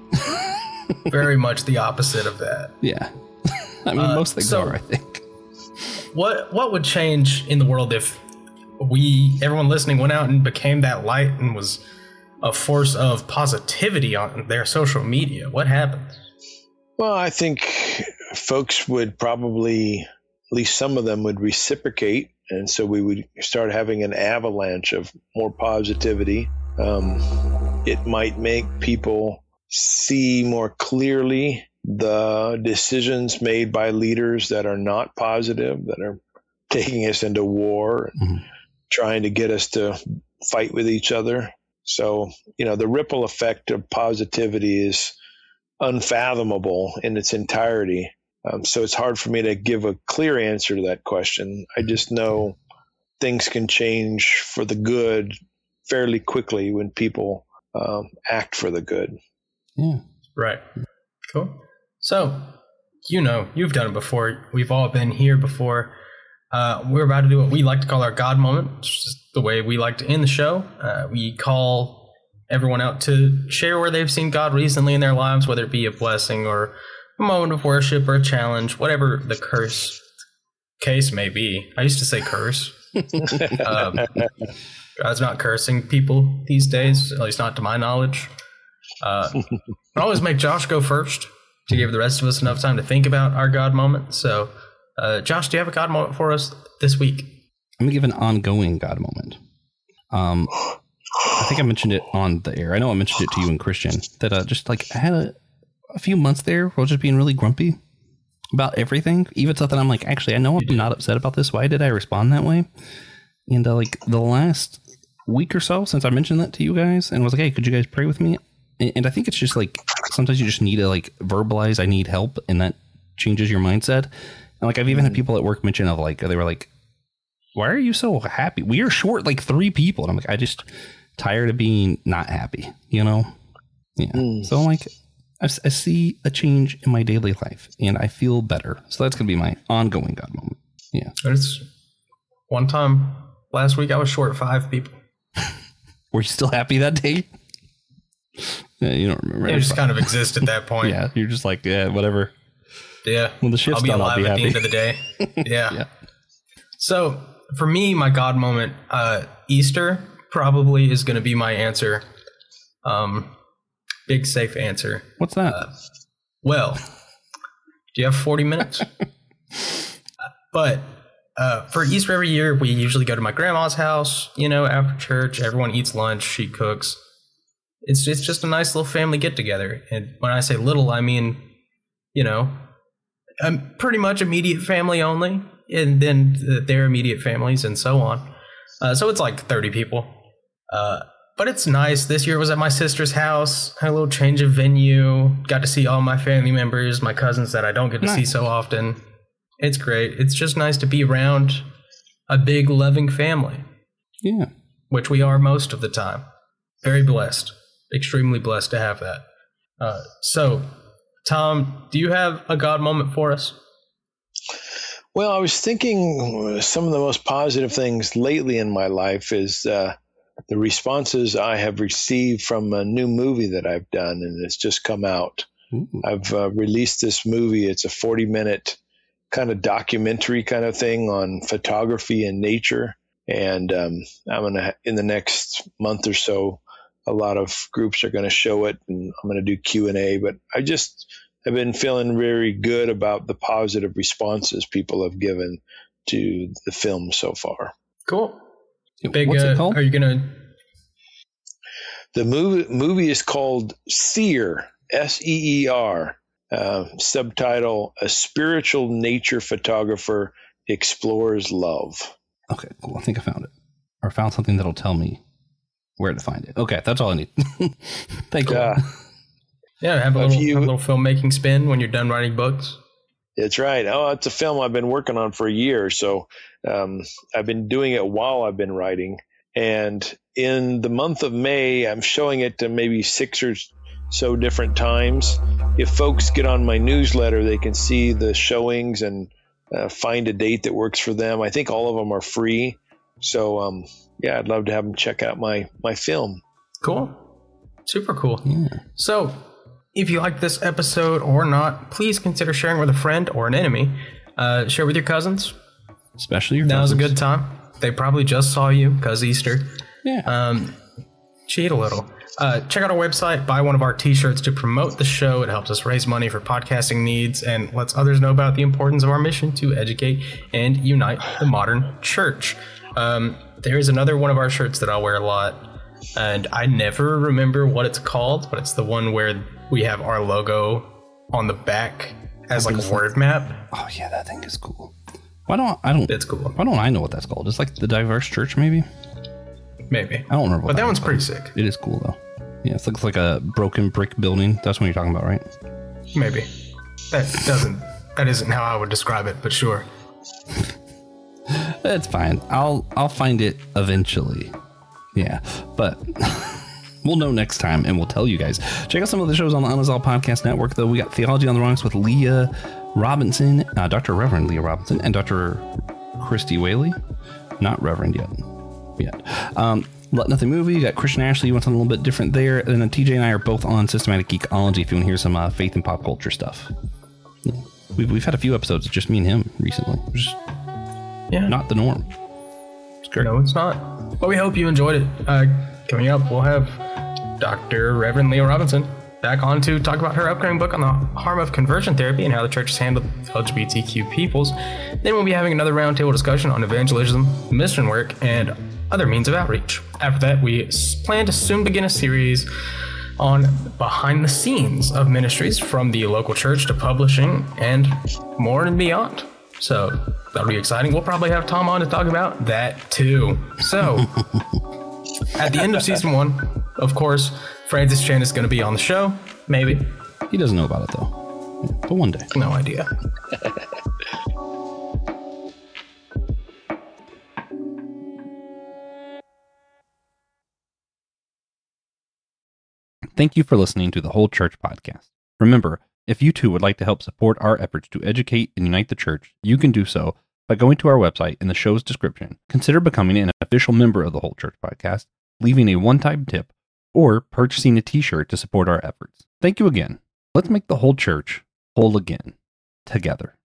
Very much the opposite of that. Yeah. I mean, Uh, most things so- are, I think. What what would change in the world if we, everyone listening, went out and became that light and was a force of positivity on their social media? What happens? Well, I think folks would probably, at least some of them would reciprocate. And so we would start having an avalanche of more positivity. Um, it might make people see more clearly the decisions made by leaders that are not positive, that are taking us into war, and Mhm. trying to get us to fight with each other. So, you know, the ripple effect of positivity is unfathomable in its entirety. Um, so it's hard for me to give a clear answer to that question. I just know things can change for the good fairly quickly when people um, act for the good. Yeah. Right. Cool. So, you know, you've done it before. We've all been here before. Uh, we're about to do what we like to call our God moment. It's just the way we like to end the show. Uh, we call everyone out to share where they've seen God recently in their lives, whether it be a blessing or a moment of worship or a challenge, whatever the curse case may be. I used to say curse. um, God's not cursing people these days, at least not to my knowledge. Uh, I always make Josh go first to give the rest of us enough time to think about our God moment. So, uh, Josh, do you have a God moment for us this week? I'm going to give an ongoing God moment. Um, I think I mentioned it on the air. I know I mentioned it to you and Christian that uh, just like I had a, a few months there where I was just being really grumpy about everything, even stuff that I'm like, actually, I know I'm not upset about this. Why did I respond that way? And uh, like the last week or so since I mentioned that to you guys and was like, hey, could you guys pray with me? And, and I think it's just like sometimes you just need to like verbalize I need help, and that changes your mindset. And like I've even had people at work mention of like they were like, why are you so happy? We are short like three people. And I'm like, I just tired of being not happy, you know? Yeah. Mm. So I'm like, I, I see a change in my daily life and I feel better. So that's going to be my ongoing God moment. Yeah. It's one time last week I was short five people. Were you still happy that day? Yeah, you don't remember. It just kind of exist at that point. Yeah, you're just like, yeah, whatever. Yeah. When the shift's I'll be done, I'll alive be at happy. the end of the day. Yeah. Yeah. So for me, my God moment, uh, Easter probably is going to be my answer. Um, big safe answer. What's that? Uh, well, do you have forty minutes? But uh, for Easter every year, we usually go to my grandma's house, you know, after church. Everyone eats lunch. She cooks. It's, it's just a nice little family get together. And when I say little, I mean, you know, um, pretty much immediate family only, and then th- their immediate families and so on. Uh, so it's like thirty people. Uh, but it's nice. This year was at my sister's house. Had a little change of venue. Got to see all my family members, my cousins that I don't get to see Nice. so often. It's great. It's just nice to be around a big, loving family, Yeah. which we are most of the time. Very blessed. Extremely blessed to have that. Uh, so, Tom, do you have a God moment for us? Well, I was thinking uh, some of the most positive things lately in my life is uh, the responses I have received from a new movie that I've done, and it's just come out. Ooh. I've uh, released this movie. It's a forty minute kind of documentary kind of thing on photography and nature. And um, I'm going to, in the next month or so, a lot of groups are going to show it, and I'm going to do Q and A. But I just have been feeling very good about the positive responses people have given to the film so far. Cool. Big, What's uh, it called? Are you going to... The movie movie is called Seer, S E E R. Uh, subtitle: A Spiritual Nature Photographer Explores Love. Okay, cool. I think I found it. Or found something that'll tell me where to find it. Okay, that's all I need. Thank you. Uh, yeah, have a little, you, have a little filmmaking spin when you're done writing books. That's right. Oh, it's a film I've been working on for a year. So um, I've been doing it while I've been writing. And in the month of May, I'm showing it to maybe six or so different times. If folks get on my newsletter, they can see the showings and uh, find a date that works for them. I think all of them are free. So, um, yeah, I'd love to have them check out my, my film. Cool. Super cool. Yeah. So if you like this episode or not, please consider sharing with a friend or an enemy. Uh, share with your cousins. Especially your Now's cousins. a good time. They probably just saw you because Easter. Yeah. Um, cheat a little. Uh, check out our website, buy one of our t-shirts to promote the show. It helps us raise money for podcasting needs and lets others know about the importance of our mission to educate and unite the modern church. Um, there is another one of our shirts that I'll wear a lot, and I never remember what it's called, but it's the one where we have our logo on the back as like a word map. Oh yeah, that thing is cool. Why don't I don't? It's cool. Why don't I know what that's called? It's like the Diverse Church, maybe. Maybe I don't remember. But that, that one's pretty sick. It is cool though. Yeah, it looks like a broken brick building. That's what you're talking about, right? Maybe. That doesn't. That isn't how I would describe it, but sure. It's fine. I'll I'll find it eventually. Yeah, but we'll know next time, and we'll tell you guys. Check out some of the shows on the Unresolved Podcast Network, though. We got Theology on the Rocks with Leah Robinson, uh, Doctor Reverend Leah Robinson, and Doctor Christy Whaley. Not Reverend yet. Yet. Um, Let Nothing Move You. You got Christian Ashley. You want something a little bit different there. And then T J and I are both on Systematic Geekology if you want to hear some uh, faith and pop culture stuff. Yeah. We've, we've had a few episodes of just me and him recently, which is yeah. not the norm. It's great. No, it's not. But we hope you enjoyed it. Uh, coming up, we'll have Doctor Reverend Leah Robinson back on to talk about her upcoming book on the harm of conversion therapy and how the church has handled L G B T Q peoples. Then we'll be having another roundtable discussion on evangelism, mission work, and other means of outreach. After that, we plan to soon begin a series on behind the scenes of ministries from the local church to publishing and more and beyond. So that'll be exciting. We'll probably have Tom on to talk about that too. So at the end of season one, of course, Francis Chan is going to be on the show. Maybe. He doesn't know about it though. Yeah, but one day. No idea. Thank you for listening to the Whole Church Podcast. Remember, if you too would like to help support our efforts to educate and unite the church, you can do so by going to our website in the show's description. Consider becoming an official member of the Whole Church Podcast, leaving a one-time tip, or purchasing a t-shirt to support our efforts. Thank you again. Let's make the whole church whole again, together.